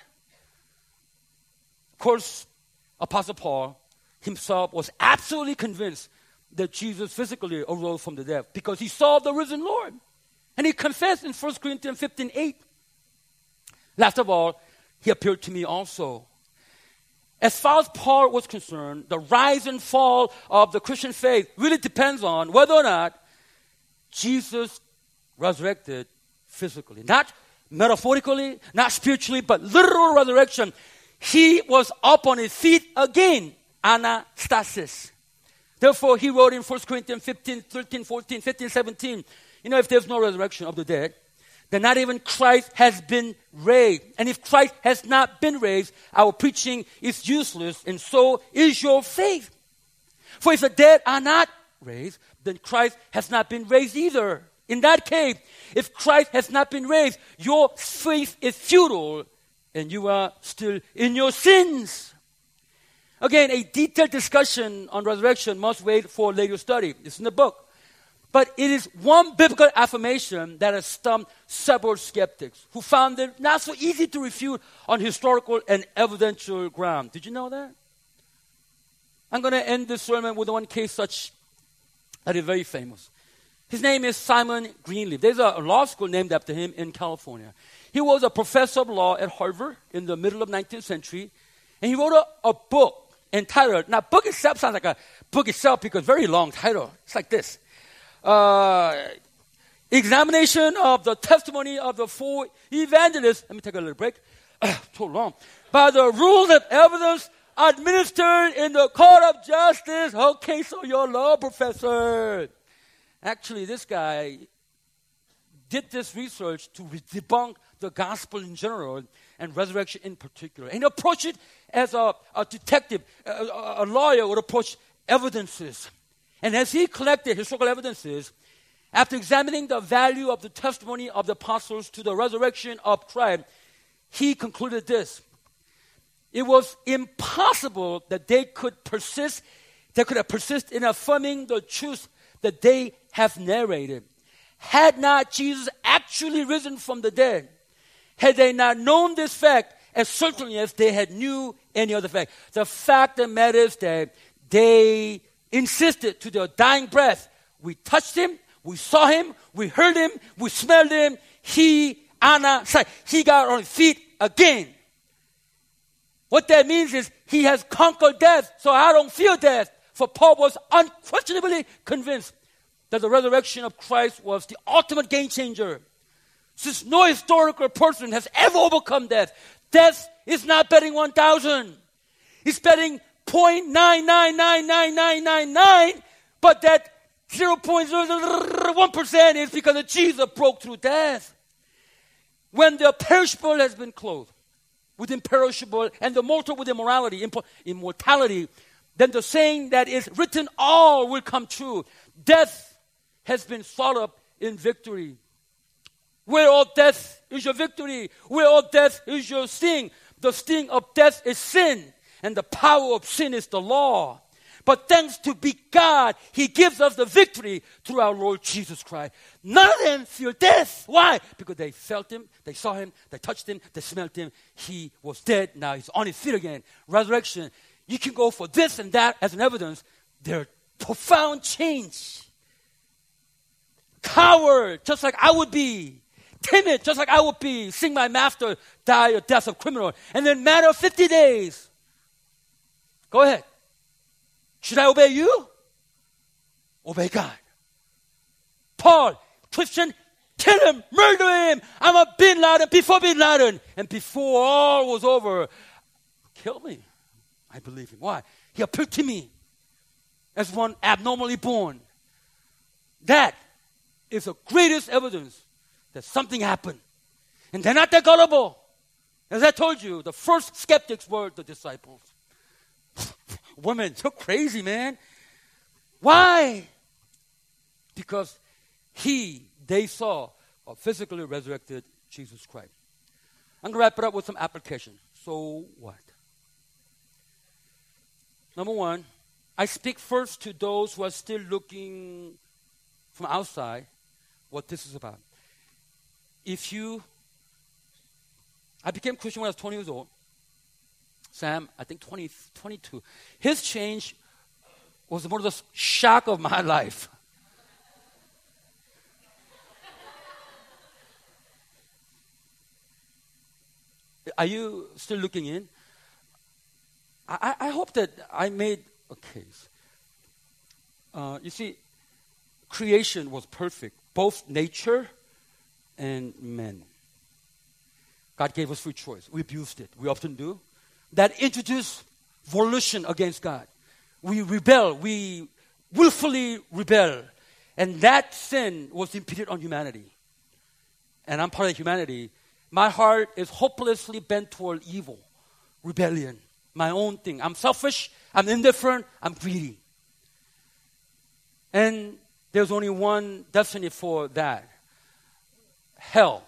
Of course, Apostle Paul himself was absolutely convinced that Jesus physically arose from the dead because he saw the risen Lord. And he confessed in 1 Corinthians 15:8. Last of all, he appeared to me also. As far as Paul was concerned, the rise and fall of the Christian faith really depends on whether or not Jesus resurrected physically. Not metaphorically, not spiritually, but literal resurrection. He was up on his feet again, anastasis. Therefore, he wrote in 1 Corinthians 15, 13, 14, 15, 17, if there's no resurrection of the dead, then not even Christ has been raised. And if Christ has not been raised, our preaching is useless, and so is your faith. For if the dead are not raised, then Christ has not been raised either. In that case, if Christ has not been raised, your faith is futile, and you are still in your sins. Again, a detailed discussion on resurrection must wait for later study. It's in the book. But it is one biblical affirmation that has stumped several skeptics who found it not so easy to refute on historical and evidential ground. Did you know that? I'm going to end this sermon with one case such that is very famous. His name is Simon Greenleaf. There's a law school named after him in California. He was a professor of law at Harvard in the middle of the 19th century. And he wrote a book entitled, now book itself sounds like a book itself because very long title. It's like this. Examination of the testimony of the 4 evangelists. Let me take a little break. Too long. By the rules of evidence administered in the court of justice. Okay, so you're a law professor. Actually, this guy did this research to debunk the gospel in general and resurrection in particular. And he approached it as a detective, a lawyer would approach evidences. And as he collected historical evidences, after examining the value of the testimony of the apostles to the resurrection of Christ, he concluded this. It was impossible that they could have persisted in affirming the truth that they have narrated. Had not Jesus actually risen from the dead, had they not known this fact as certainly as they had knew any other fact. The fact of the matter is that they insisted to their dying breath, we touched him, we saw him, we heard him, we smelled him, he anasai. He got on his feet again. What that means is he has conquered death, so I don't fear death. For Paul was unquestionably convinced that the resurrection of Christ was the ultimate game changer. Since no historical person has ever overcome death, death is not betting 1,000. It's betting 0.999999, but that 0.001% is because of Jesus broke through death. When the perishable has been clothed with imperishable and the mortal with immortality, then the saying that is written all will come true. Death has been swallowed up in victory. Where all death is your victory. Where all death is your sting. The sting of death is sin, and the power of sin is the law. But thanks to be God, He gives us the victory through our Lord Jesus Christ. None of them fear death. Why? Because they felt Him, they saw Him, they touched Him, they smelled Him. He was dead, now He's on His feet again. Resurrection. You can go for this and that as an evidence. There's profound change. Coward, just like I would be. Timid, just like I would be. Seeing my master die a death of criminal. And then matter of 50 days. Go ahead. Should I obey you? Obey God. Paul, Christian, kill him, murder him. I'm a Bin Laden before Bin Laden. And before all was over, kill me. I believe him. Why? He appeared to me as one abnormally born. That is the greatest evidence that something happened. And they're not that gullible. As I told you, the first skeptics were the disciples. Women, you're crazy, man. Why? Because they saw a physically resurrected Jesus Christ. I'm going to wrap it up with some application. So what? Number one, I speak first to those who are still looking from outside what this is about. I became Christian when I was 20 years old. Sam, I think 22. His change was one of the shock of my life. Are you still looking in? I hope that I made a case. You see, creation was perfect, both nature and men. God gave us free choice. We abused it. We often do. That introduced volition against God. We rebel. We willfully rebel. And that sin was imputed on humanity. And I'm part of humanity. My heart is hopelessly bent toward evil, rebellion, my own thing. I'm selfish. I'm indifferent. I'm greedy. And there's only one destiny for that. Hell.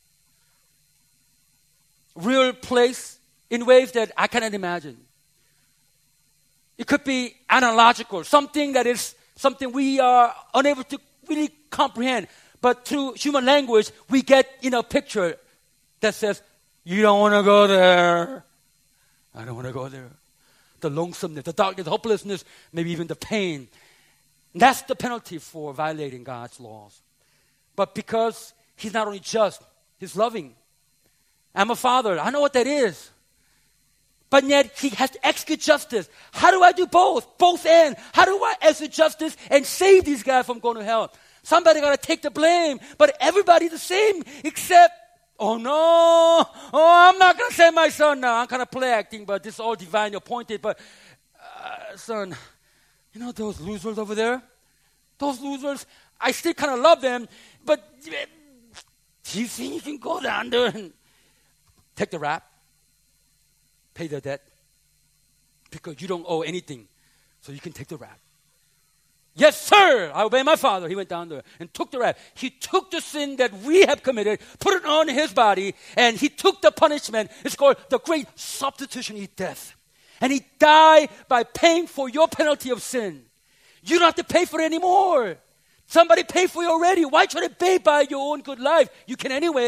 Real place in ways that I cannot imagine. It could be analogical, something that is something we are unable to really comprehend. But through human language, we get in a picture that says, you don't want to go there. I don't want to go there. The lonesomeness, the darkness, the hopelessness, maybe even the pain. That's the penalty for violating God's laws. But because He's not only just, He's loving. I'm a father. I know what that is. But yet, He has to execute justice. How do I do both? Both ends. How do I execute justice and save these guys from going to hell? Somebody got to take the blame. But everybody's the same except, oh no. Oh, I'm not going to save my son now. I'm kind of play acting, but this is all divinely appointed. But, son, you know those losers over there? Those losers, I still kind of love them. But do you think you can go down there and take the rap? Pay the debt? Because you don't owe anything. So you can take the rap. Yes, sir, I obey my father. He went down there and took the rap. He took the sin that we have committed, put it on His body, and He took the punishment. It's called the great substitutionary death. And He died by paying for your penalty of sin. You don't have to pay for it anymore. Somebody paid for you already. Why try to pay by your own good life? You can anyway.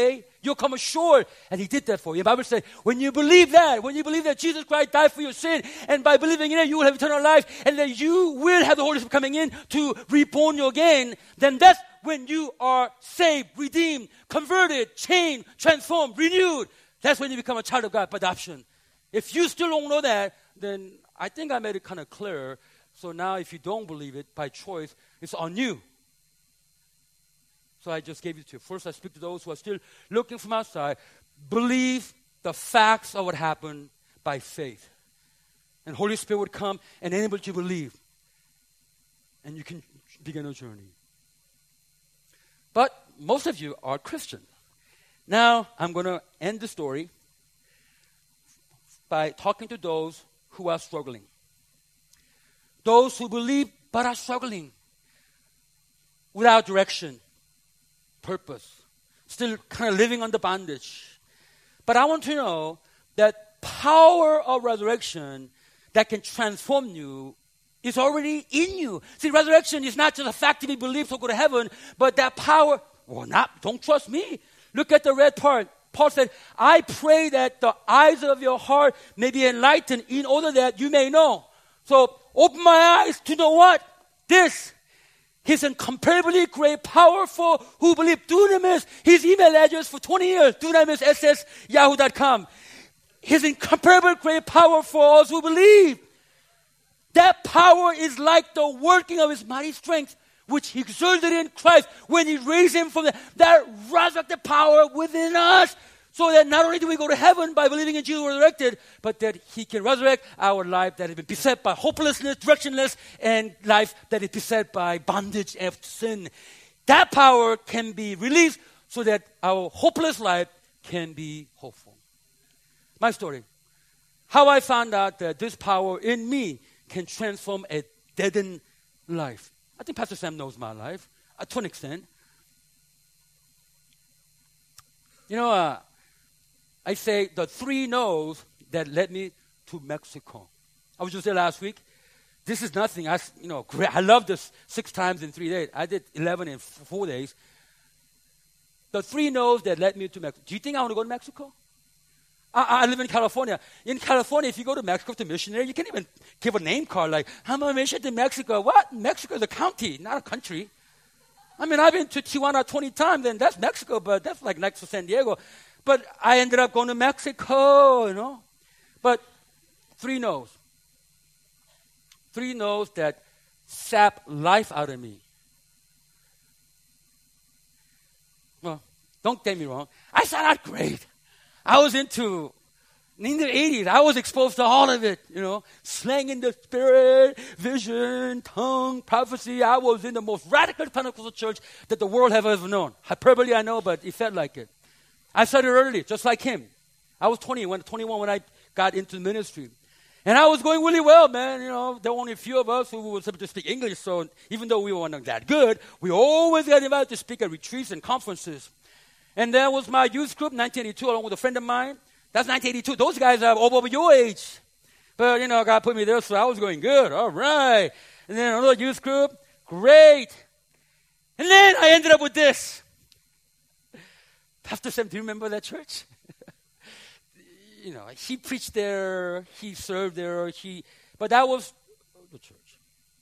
you'll come ashore. And he did that for you. The Bible says, when you believe that Jesus Christ died for your sin, and by believing in it, you will have eternal life, and that you will have the Holy Spirit coming in to reborn you again, then that's when you are saved, redeemed, converted, changed, transformed, renewed. That's when you become a child of God by adoption. If you still don't know that, then I think I made it kind of clear. So now if you don't believe it by choice, it's on you. So I just gave it to you. First, I speak to those who are still looking from outside. Believe the facts of what happened by faith. And Holy Spirit would come and enable you to believe. And you can begin a journey. But most of you are Christians. Now, I'm going to end the story by talking to those who are struggling. Those who believe but are struggling without direction, purpose, still kind of living under bondage. But I want to know that power of resurrection that can transform you is already in you. See, resurrection is not just a fact to be believed to go to heaven, but that power, don't trust me. Look at the red part. Paul said, I pray that the eyes of your heart may be enlightened in order that you may know. So open my eyes to know what? This. His incomparably great, powerful, who believe. Dunamis, his email address for 20 years, dunamis@yahoo.com. His incomparable great power for us who believe. That power is like the working of his mighty strength, which he exerted in Christ when he raised him from that resurrected power within us, so that not only do we go to heaven by believing in Jesus resurrected, but that he can resurrect our life that has been beset by hopelessness, directionless, and life that is beset by bondage and sin. That power can be released so that our hopeless life can be hopeful. My story. How I found out that this power in me can transform a deadened life. I think Pastor Sam knows my life to an extent. You know, I say the 3 no's that led me to Mexico. I was just there last week. This is nothing. I love this 6 times in 3 days. I did 11 in 4 days. The 3 no's that led me to Mexico. Do you think I want to go to Mexico? I live in California. In California, if you go to Mexico to missionary, you can't even give a name card like, I'm a missionary to Mexico. What? Mexico is a county, not a country. I mean, I've been to Tijuana 20 times, and that's Mexico, but that's like next to San Diego. But I ended up going to Mexico, But 3 no's. 3 no's that sap life out of me. Well, don't get me wrong. I started out great. I was in the 80s, I was exposed to all of it, slang in the spirit, vision, tongue, prophecy. I was in the most radical Pentecostal church that the world has ever known. Hyperbole, I know, but it felt like it. I started early, just like him. I was 21 when I got into ministry. And I was going really well, man. There were only a few of us who were able to speak English, so even though we weren't that good, we always got invited to speak at retreats and conferences. And there was my youth group, 1982, along with a friend of mine. That's 1982. Those guys are over your age. But, God put me there, so I was going good. All right. And then another youth group. Great. And then I ended up with this. Pastor Sam, do you remember that church? He preached there. He served there. But that was the church.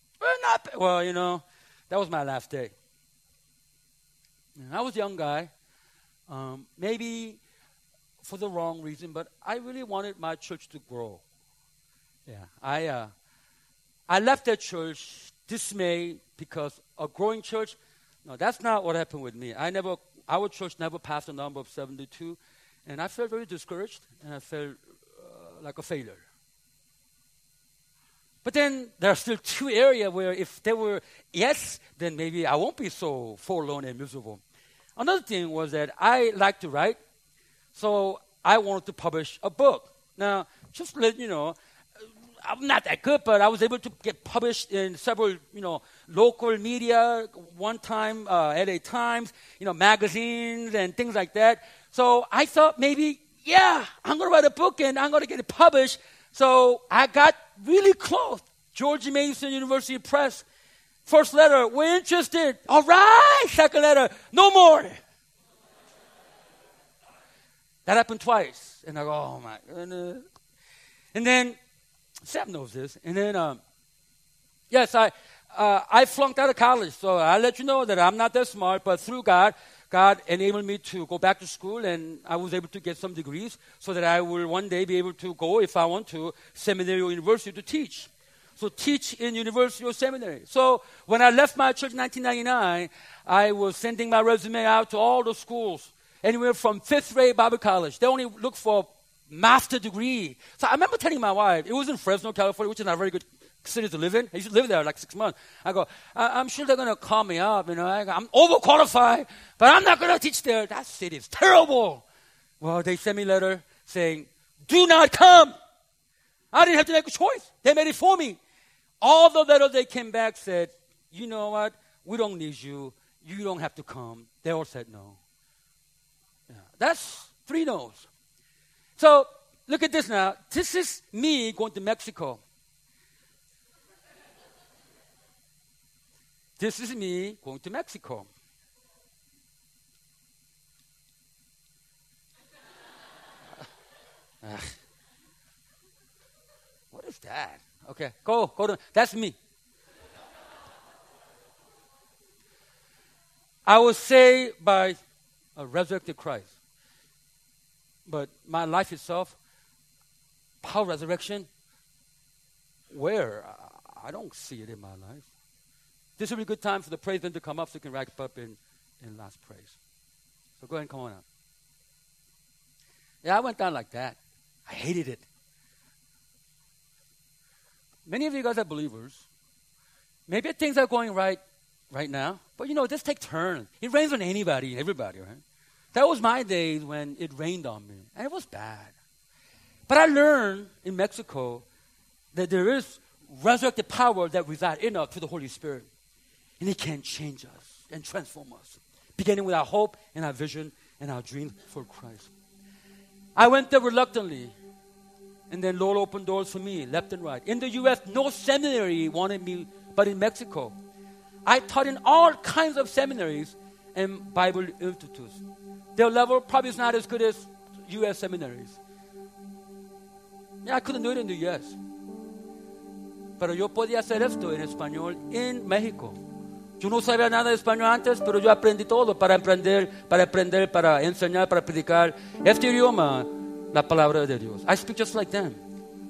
That was my last day. And I was a young guy. Maybe for the wrong reason, but I really wanted my church to grow. Yeah, I left that church dismayed because a growing church. No, that's not what happened with me. Our church never passed the number of 72, and I felt very discouraged, and I felt like a failure. But then there are still 2 areas where if they were yes, then maybe I won't be so forlorn and miserable. Another thing was that I like to write, so I wanted to publish a book. Now, just to let you know, I'm not that good, but I was able to get published in several, local media, one time, LA Times, magazines and things like that. So I thought maybe, I'm going to write a book and I'm going to get it published. So I got really close. George Mason University Press. First letter, we're interested. All right. Second letter, no more. That happened twice. And I go, oh my goodness. And then, Sam knows this. And then, yes, I flunked out of college. So I let you know that I'm not that smart, but through God enabled me to go back to school, and I was able to get some degrees so that I will one day be able to go, if I want to, seminary or university to teach. So teach in university or seminary. So when I left my church in 1999, I was sending my resume out to all the schools, anywhere from 5th grade Bible college. They only look for master degree. So I remember telling my wife, it was in Fresno, California, which is not a very good city to live in. I used to live there like 6 months. I go, I'm sure they're going to call me up. I'm overqualified, but I'm not going to teach there. That city is terrible. Well, they sent me a letter saying, do not come. I didn't have to make a choice. They made it for me. All the letters they came back said, you know what? We don't need you. You don't have to come. They all said no. Yeah, that's 3 no's. So look at this now. This is me going to Mexico. This is me going to Mexico. What is that? Okay, go to, that's me. I was saved by a resurrected Christ. But my life itself, power of resurrection, where? I don't see it in my life. This will be a good time for the praise band to come up so you can wrap up in last praise. So go ahead and come on up. Yeah, I went down like that. I hated it. Many of you guys are believers. Maybe things are going right now. But just take turns. It rains on anybody, everybody, right? That was my days when it rained on me. And it was bad. But I learned in Mexico that there is resurrected power that resides in us through the Holy Spirit. And it can change us and transform us, beginning with our hope and our vision and our dream for Christ. I went there reluctantly. And then Lord opened doors for me, left and right. In the U.S., no seminary wanted me, but in Mexico, I taught in all kinds of seminaries and Bible institutes. Their level probably is not as good as U.S. seminaries. Yeah, I couldn't do it in the U.S. Pero yo podía hacer esto en español en México. Yo no sabía nada de español antes, pero yo aprendí todo para aprender, para enseñar, para predicar este idioma. La palabra de Dios. I speak just like them.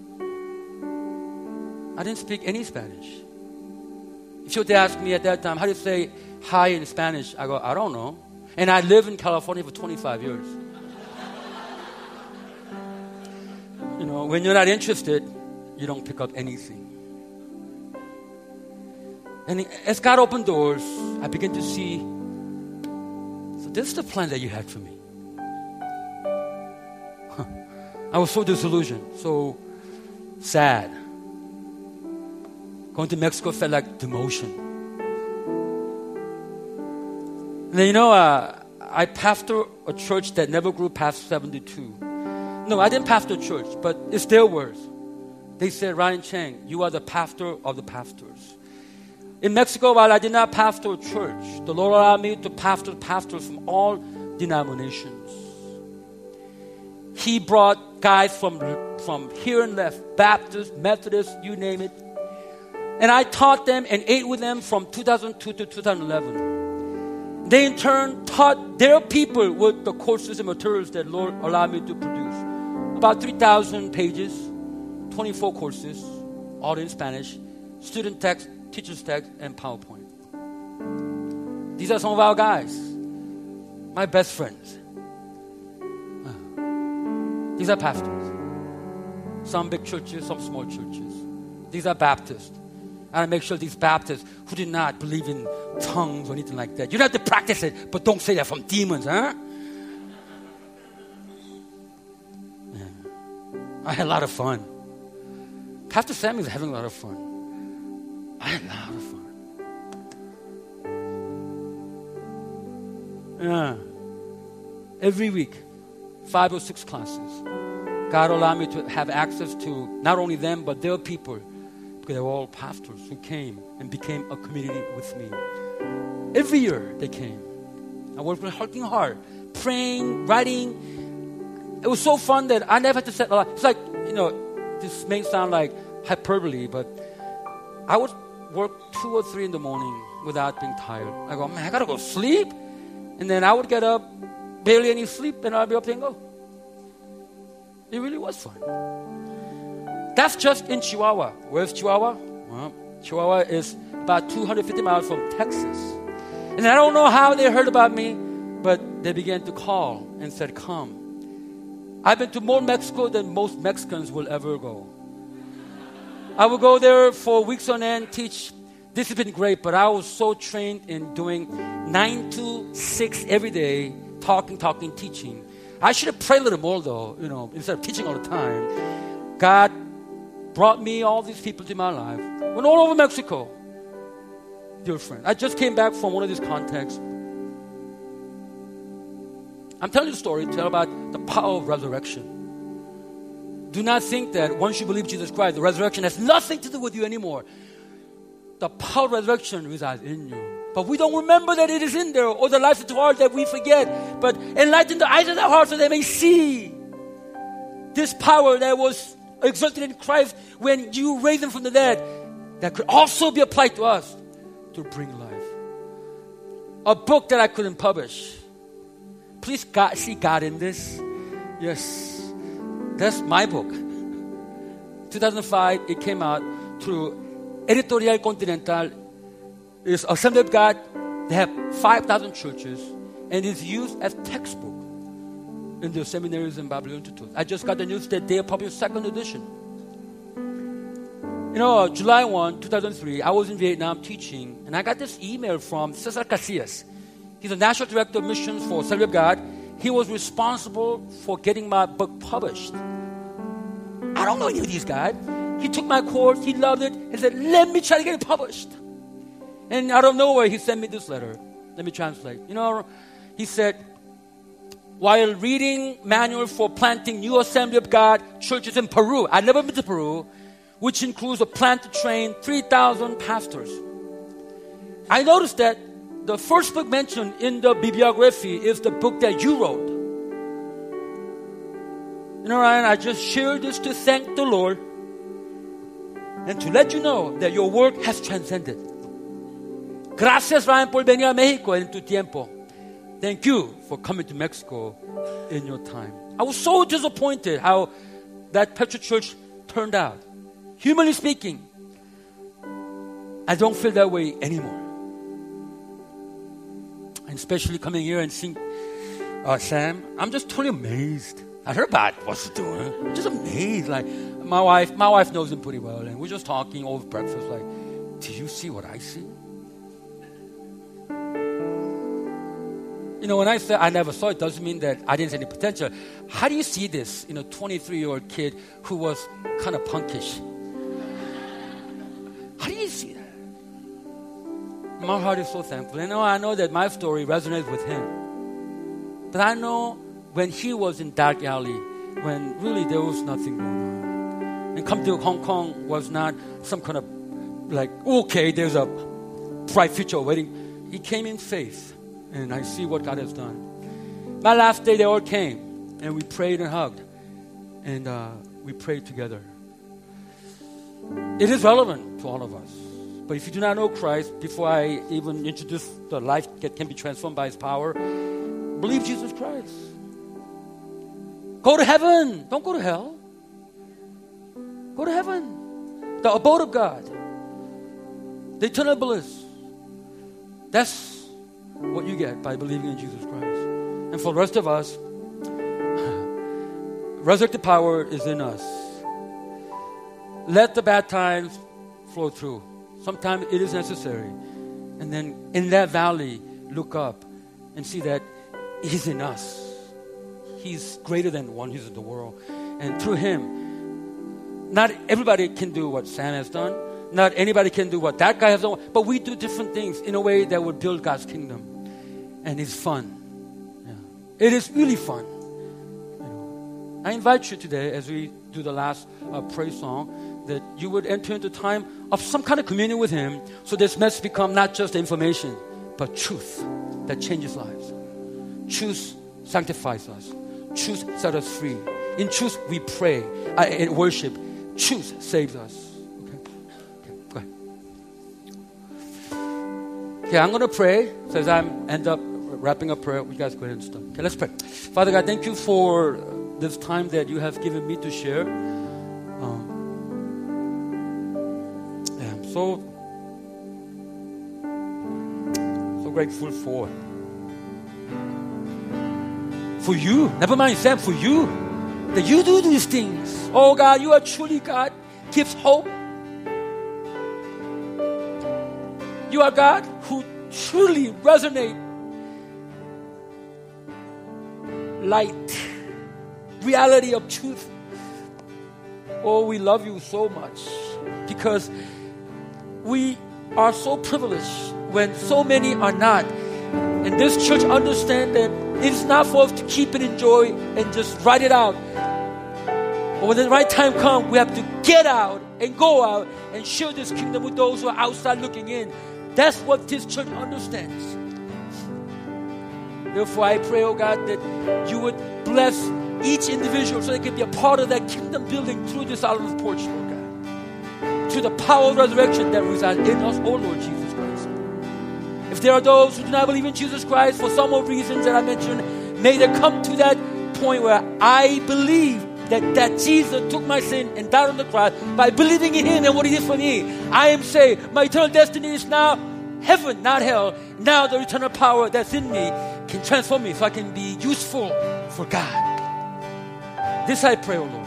I didn't speak any Spanish. If you would ask me at that time, how do you say hi in Spanish? I go, I don't know. And I lived in California for 25 years. When you're not interested, you don't pick up anything. And as God opened doors, I began to see, so this is the plan that you had for me. I was so disillusioned, so sad. Going to Mexico felt like demotion. And then, I pastor a church that never grew past 72. No, I didn't pastor a church, but it's their words. They said, Ryan Chang, you are the pastor of the pastors. In Mexico, while I did not pastor a church, the Lord allowed me to pastor pastors from all denominations. He brought guys from here and left, Baptist, Methodist, you name it. And I taught them and ate with them from 2002 to 2011. They in turn taught their people with the courses and materials that Lord allowed me to produce. About 3,000 pages, 24 courses, all in Spanish, student text, teacher's text, and PowerPoint. These are some of our guys, my best friends. These are pastors. Some big churches, some small churches. These are Baptists. And I make sure these Baptists who do not believe in tongues or anything like that. You don't have to practice it, but don't say that from demons, huh? Yeah. I had a lot of fun. Pastor Samuel's having a lot of fun. I had a lot of fun. Yeah. Every week, 5 or 6 classes. God allowed me to have access to not only them, but their people. Because they were all pastors who came and became a community with me. Every year they came. I was working hard, praying, writing. it was so fun that I never had to set alarm. It's like, this may sound like hyperbole, but I would work 2 or 3 in the morning without being tired. I go, man, I gotta go sleep. And then I would get up, barely any sleep, and I'd be up there and go. It really was fun. That's just in Chihuahua. Where's Chihuahua? Well, Chihuahua is about 250 miles from Texas. And I don't know how they heard about me, but they began to call and said, come. I've been to more Mexico than most Mexicans will ever go. I would go there for weeks on end, teach. This has been great, but I was so trained in doing 9 to 6 every day, talking, teaching. I should have prayed a little more though, instead of teaching all the time. God brought me all these people to my life. Went all over Mexico. Dear friend, I just came back from one of these contexts. I'm telling you a story to tell about the power of resurrection. Do not think that once you believe Jesus Christ, the resurrection has nothing to do with you anymore. The power of resurrection resides in you. But we don't remember that it is in there, or the life of the heart that we forget. But enlighten the eyes of their heart so they may see this power that was exalted in Christ when you raised him from the dead, that could also be applied to us to bring life. A book that I couldn't publish. Please see God in this. Yes, that's my book. 2005, it came out through Editorial Continental. It's Assembly of God. They have 5,000 churches, and it's used as textbook in the seminaries in Bible Institute. I just got the news that they published 2nd edition. July 1, 2003, I was in Vietnam teaching, and I got this email from Cesar Casillas. He's the National Director of Missions for Assembly of God. He was responsible for getting my book published. I don't know any of these guys. He took my course, he loved it, and said, let me try to get it published. And out of nowhere, he sent me this letter. Let me translate. He said, while reading manual for planting new Assembly of God churches in Peru, I'd never been to Peru, which includes a plan to train 3,000 pastors. I noticed that the first book mentioned in the bibliography is the book that you wrote. Ryan, I just shared this to thank the Lord and to let you know that your work has transcended. Gracias, Ryan, por venir a México en tu tiempo. Thank you for coming to Mexico in your time. I was so disappointed how that Petra Church turned out. Humanly speaking, I don't feel that way anymore. And especially coming here and seeing Sam, I'm just totally amazed. I heard about what he's doing. I'm just amazed. Like my wife knows him pretty well, and we're just talking over breakfast. Like, do you see what I see? When I say I never saw it, doesn't mean that I didn't see any potential. How do you see this? 23-year-old kid who was kind of punkish. How do you see that? My heart is so thankful. I know that my story resonates with him. But I know when he was in dark alley, when really there was nothing going on. And come to Hong Kong was not some kind of okay, there's a bright future waiting. He came in faith. And I see what God has done. My last day, they all came. And we prayed and hugged. And we prayed together. It is relevant to all of us. But if you do not know Christ, before I even introduce the life that can be transformed by His power, believe Jesus Christ. Go to heaven. Don't go to hell. Go to heaven. The abode of God. The eternal bliss. That's what you get by believing in Jesus Christ. And for the rest of us, resurrected power is in us. Let the bad times flow through. Sometimes it is necessary. And then in that valley, look up and see that He's in us. He's greater than the one who's in the world. And through Him, not everybody can do what Sam has done. Not anybody can do what that guy has done. But we do different things in a way that will build God's kingdom. And it's fun. Yeah. It is really fun. I invite you today, as we do the last praise song, that you would enter into time of some kind of communion with Him, so this message become not just information, but truth that changes lives. Truth sanctifies us. Truth set us free. In truth, we pray and worship. Truth saves us. Okay, go ahead. Okay, I'm going to pray. So as I end up wrapping up prayer, you guys go ahead and stop. Okay, let's pray. Father God, thank you for this time that you have given me to share. I'm so grateful for you. Never mind Sam, for you. That you do these things. Oh God, you are truly God. Gives hope. You are God who truly resonate light, reality of truth. Oh, we love you so much because we are so privileged when so many are not. And this church understands that it's not for us to keep it in joy and just write it out. But when the right time comes, we have to get out and go out and share this kingdom with those who are outside looking in. That's what this church understands. Therefore, I pray, oh God, that you would bless each individual so they can be a part of that kingdom building through this olive porch, Lord God. Through the power of resurrection that resides in us, oh Lord Jesus Christ. If there are those who do not believe in Jesus Christ for some of the reasons that I mentioned, may they come to that point where I believe that Jesus took my sin and died on the cross. By believing in Him and what He did for me, I am saved. My eternal destiny is now heaven, not hell. Now the eternal power that's in me can transform me so I can be useful for God. This I pray, O Lord.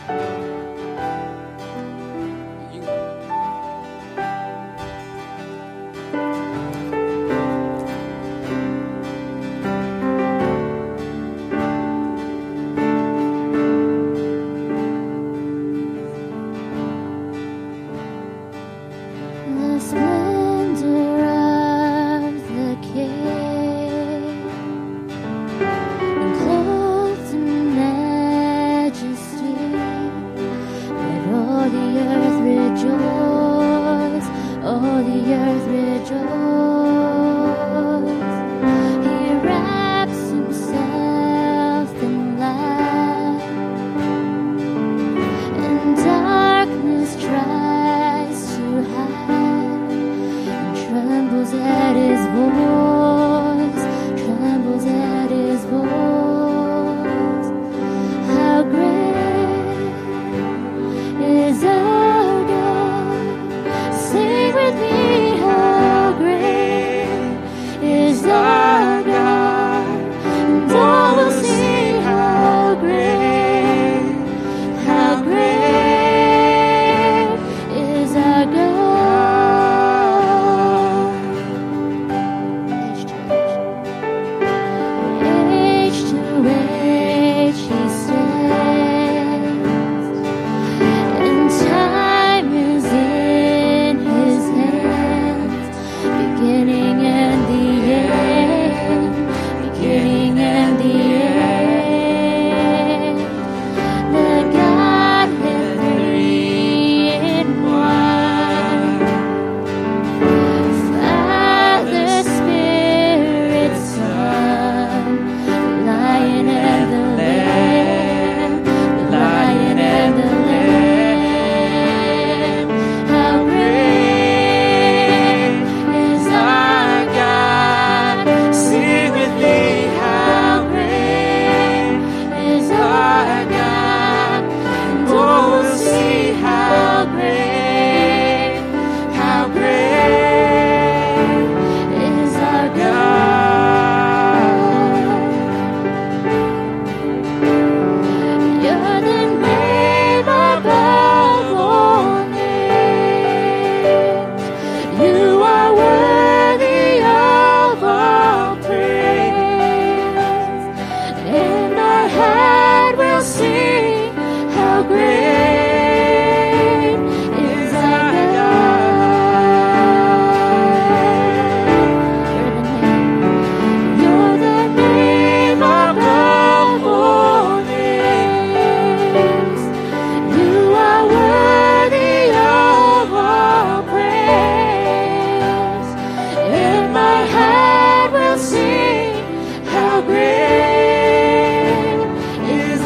How great is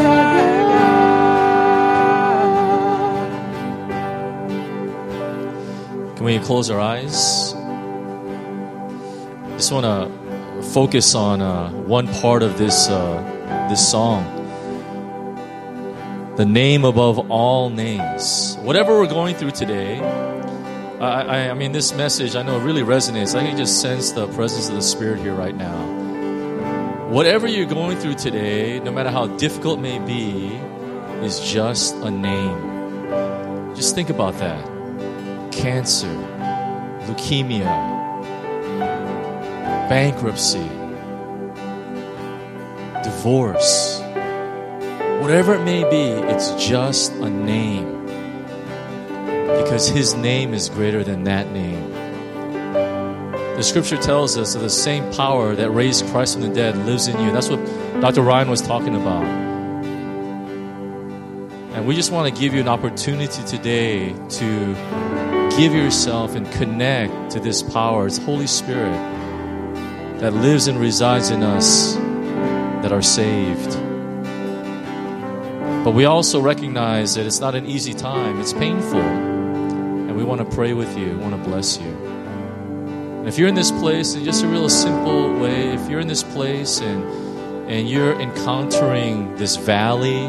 close our eyes? Just want to focus on one part of this song. The name above all names. Whatever we're going through today, I mean, this message, I know it really resonates. I can just sense the presence of the Spirit here right now. Whatever you're going through today, no matter how difficult it may be, is just a name. Just think about that. Cancer, leukemia, bankruptcy, divorce, whatever it may be, it's just a name. Because His name is greater than that name. The scripture tells us that the same power that raised Christ from the dead lives in you. That's what Dr. Ryan was talking about. And we just want to give you an opportunity today to give yourself and connect to this power. It's Holy Spirit that lives and resides in us that are saved. But we also recognize that it's not an easy time. It's painful. And we want to pray with you. We want to bless you. And if you're in this place, in just a real simple way, if you're in this place and you're encountering this valley,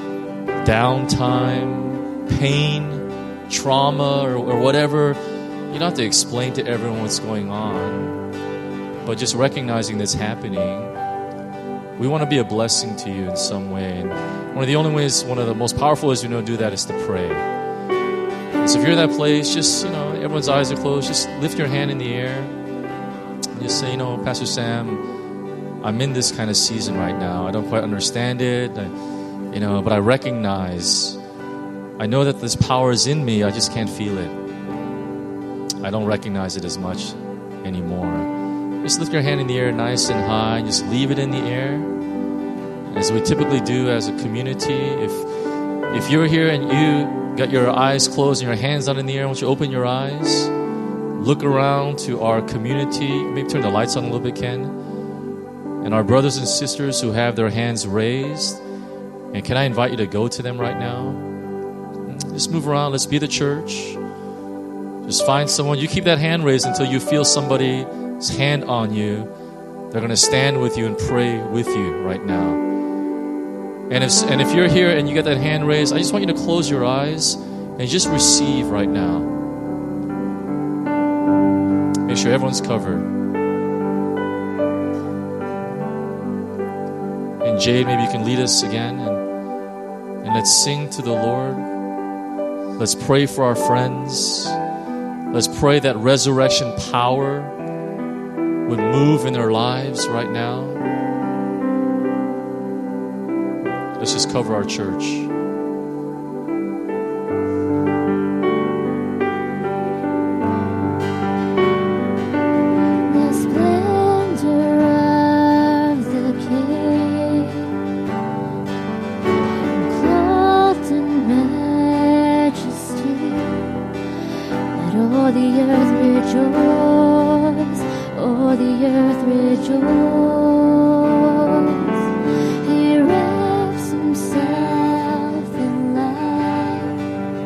downtime, pain, trauma, or whatever, you don't have to explain to everyone what's going on, but just recognizing that's happening, we want to be a blessing to you in some way. And one of the only ways, one of the most powerful ways we know to do that is to pray. And so if you're in that place, just, everyone's eyes are closed, just lift your hand in the air and just say, Pastor Sam, I'm in this kind of season right now. I don't quite understand it, but I recognize, I know that this power is in me, I just can't feel it. I don't recognize it as much anymore. Just lift your hand in the air nice and high and just leave it in the air. As we typically do as a community, if you're here and you got your eyes closed and your hands not in the air, I want you to open your eyes, look around to our community. Maybe turn the lights on a little bit, Ken. And our brothers and sisters who have their hands raised. And can I invite you to go to them right now? Just move around. Let's be the church. Just find someone. You keep that hand raised until you feel somebody's hand on you. They're going to stand with you and pray with you right now. And if you're here and you get that hand raised, I just want you to close your eyes and just receive right now. Make sure everyone's covered. And Jade, maybe you can lead us again and let's sing to the Lord. Let's pray for our friends. Let's pray that resurrection power would move in their lives right now. Let's just cover our church. The splendor of the King, clothed in majesty, let all the earth rejoice, all the earth rejoice. He wraps himself in light,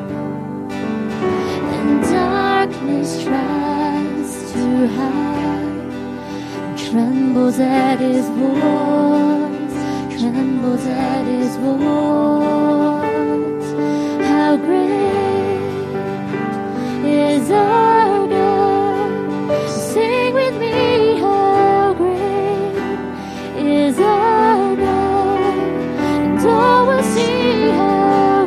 and darkness tries to hide, and trembles at his voice, trembles at his voice. How great is our God? Sing with me, how great is our God, and all will see how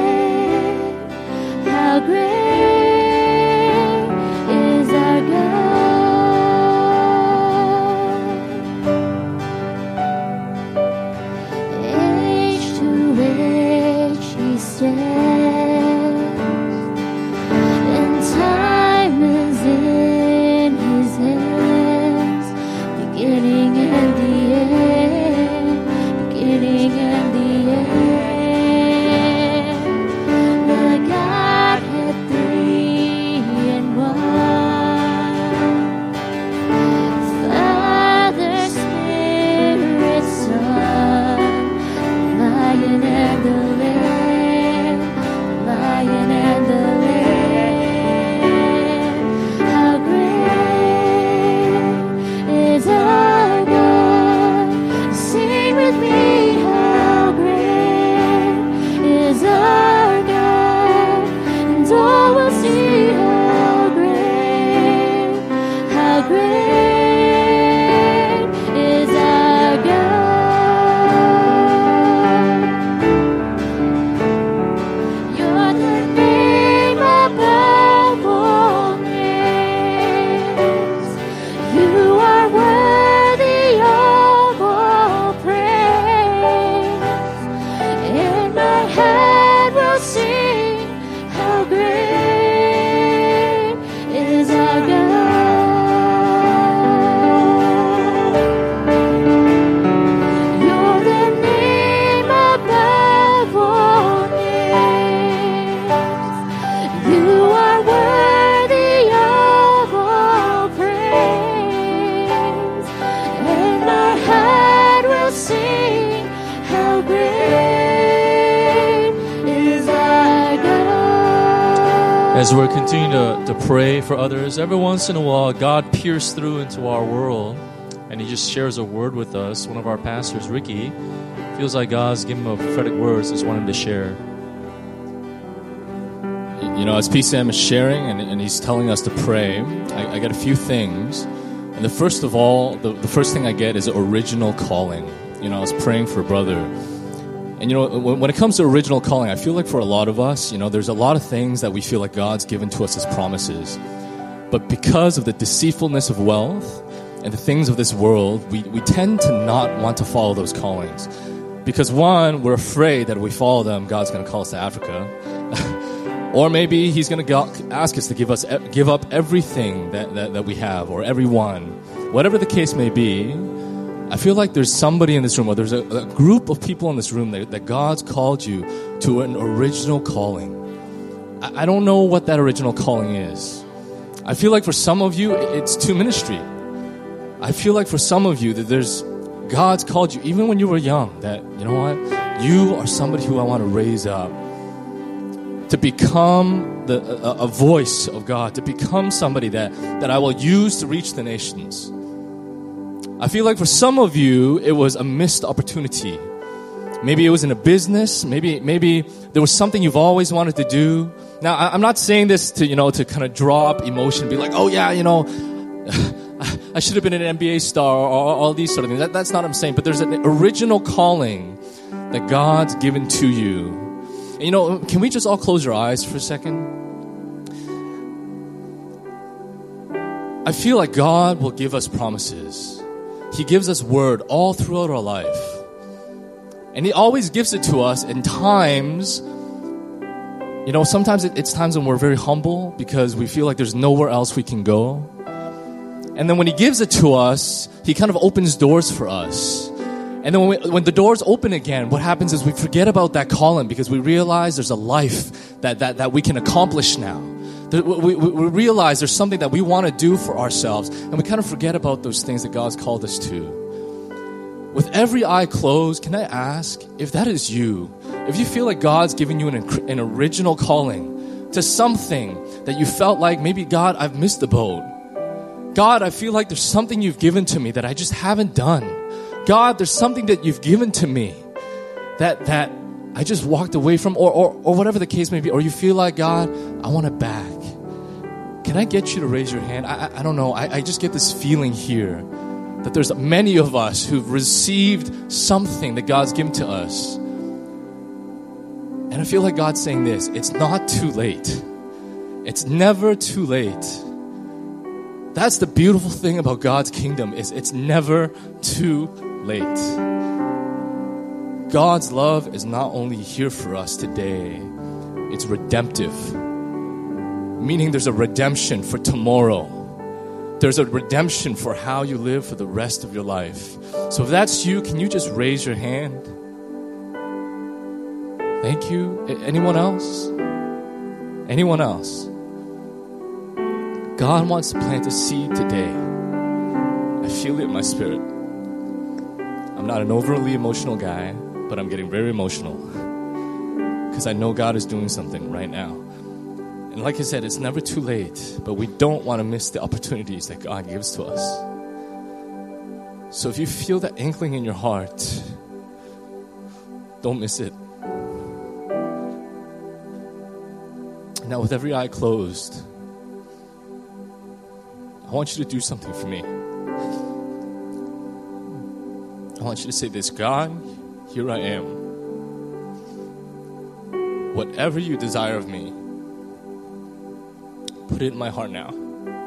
great is our God. Age to age he stands, and time is in his hands, beginning and the end, beginning and the end. The Godhead three in one, Father, Spirit, Son, the Lion and the Lamb, the Lion and the Lamb. as we're continuing to pray for others, every once in a while, God peers through into our world and He just shares a word with us. One of our pastors, Ricky, feels like God's given him a prophetic word, so just want him to share. You know, as PCM is sharing and he's telling us to pray, I get a few things. And the first of all, the first thing I get is original calling. You know, I was praying for a brother. And you know, when it comes to original calling, I feel like for a lot of us, you know, there's a lot of things that we feel like God's given to us as promises. But because of the deceitfulness of wealth and the things of this world, we tend to not want to follow those callings. Because one, we're afraid that if we follow them, God's going to call us to Africa. Or maybe He's going to ask us to give up everything that we have, or everyone. Whatever the case may be, I feel like there's somebody in this room, or there's a group of people in this room that God's called you to an original calling. I don't know what that original calling is. I feel like for some of you, it's to ministry. I feel like for some of you that God's called you, even when you were young, that, you know what, you are somebody who I want to raise up to become a voice of God, to become somebody that I will use to reach the nations. I feel like for some of you, it was a missed opportunity. Maybe it was in a business. Maybe there was something you've always wanted to do. Now, I'm not saying this to kind of draw up emotion, be like, oh yeah, I should have been an NBA star, or all these sort of things. That's not what I'm saying. But there's an original calling that God's given to you. And, can we just all close our eyes for a second? I feel like God will give us promises. He gives us word all throughout our life. And He always gives it to us in times, sometimes it's times when we're very humble because we feel like there's nowhere else we can go. And then when He gives it to us, He kind of opens doors for us. And then when the doors open again, what happens is we forget about that calling because we realize there's a life that we can accomplish now. We realize there's something that we want to do for ourselves, and we kind of forget about those things that God's called us to. With every eye closed, can I ask, if that is you, if you feel like God's giving you an original calling to something that you felt like, maybe, God, I've missed the boat. God, I feel like there's something you've given to me that I just haven't done. God, there's something that you've given to me that I just walked away from, or whatever the case may be, or you feel like, God, I want it back. Can I get you to raise your hand? I don't know. I just get this feeling here that there's many of us who've received something that God's given to us. And I feel like God's saying this, it's not too late. It's never too late. That's the beautiful thing about God's kingdom, is it's never too late. God's love is not only here for us today, it's redemptive. Meaning there's a redemption for tomorrow. There's a redemption for how you live for the rest of your life. So if that's you, can you just raise your hand? Thank you. Anyone else? Anyone else? God wants to plant a seed today. I feel it in my spirit. I'm not an overly emotional guy, but I'm getting very emotional because I know God is doing something right now. And like I said, it's never too late, but we don't want to miss the opportunities that God gives to us. So if you feel that inkling in your heart, don't miss it. Now, with every eye closed, I want you to do something for me. I want you to say this: God, here I am. Whatever you desire of me, put it in my heart now.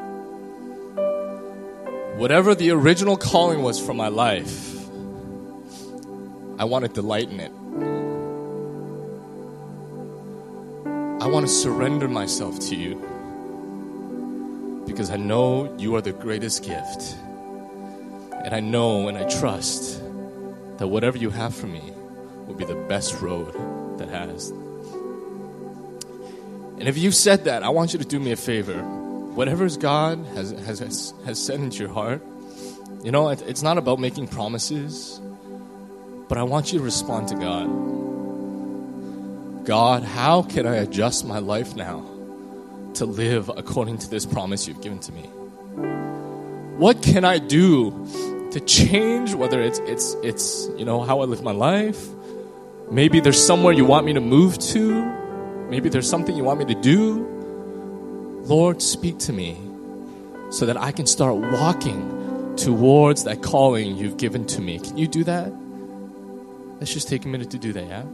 Whatever the original calling was for my life, I want to delight in it. I want to surrender myself to you because I know you are the greatest gift. And I know and I trust that whatever you have for me will be the best road that has. And if you said that, I want you to do me a favor. Whatever God has said into your heart, you know, it's not about making promises, but I want you to respond to God. God, how can I adjust my life now to live according to this promise you've given to me? What can I do to change, whether it's how I live my life? Maybe there's somewhere you want me to move to. Maybe there's something you want me to do. Lord, speak to me so that I can start walking towards that calling you've given to me. Can you do that? Let's just take a minute to do that, yeah?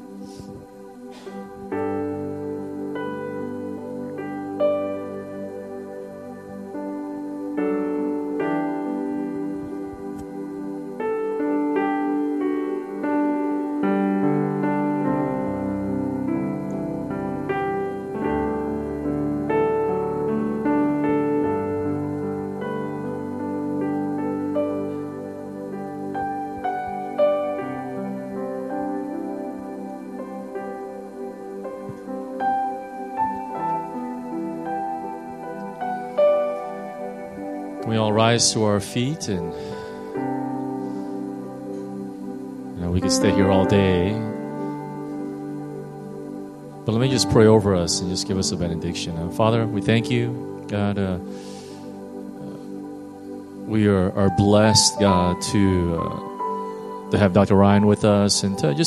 We all rise to our feet, and we could stay here all day. But let me just pray over us and just give us a benediction. Father, we thank you, God. We are blessed, God, to have Dr. Ryan with us, and to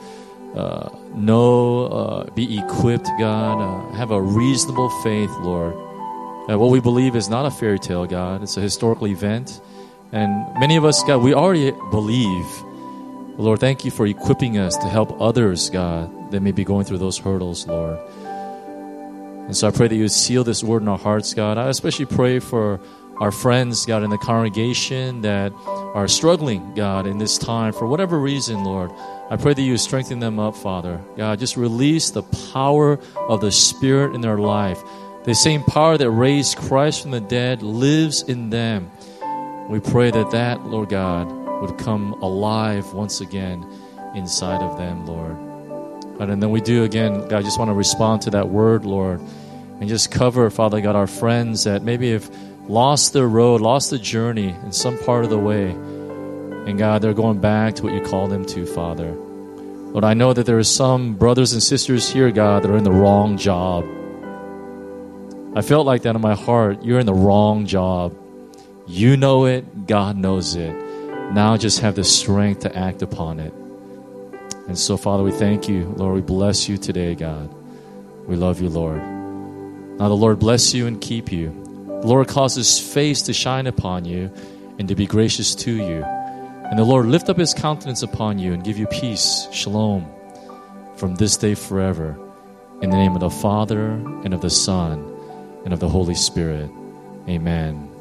be equipped, God, have a reasonable faith, Lord. What we believe is not a fairy tale, God. It's a historical event. And many of us, God, we already believe. Lord, thank you for equipping us to help others, God, that may be going through those hurdles, Lord. And so I pray that you would seal this word in our hearts, God. I especially pray for our friends, God, in the congregation that are struggling, God, in this time for whatever reason, Lord. I pray that you would strengthen them up, Father. God, just release the power of the Spirit in their life. The same power that raised Christ from the dead lives in them. We pray that, Lord God, would come alive once again inside of them, Lord. God, and then we do again, God, I just want to respond to that word, Lord, and just cover, Father God, our friends that maybe have lost their road, lost the journey in some part of the way. And God, they're going back to what you called them to, Father. Lord, I know that there are some brothers and sisters here, God, that are in the wrong job. I felt like that in my heart. You're in the wrong job. You know it. God knows it. Now just have the strength to act upon it. And so, Father, we thank you. Lord, we bless you today, God. We love you, Lord. Now the Lord bless you and keep you. The Lord cause his face to shine upon you and to be gracious to you. And the Lord lift up his countenance upon you and give you peace, shalom, from this day forever. In the name of the Father, and of the Son, and of the Holy Spirit. Amen.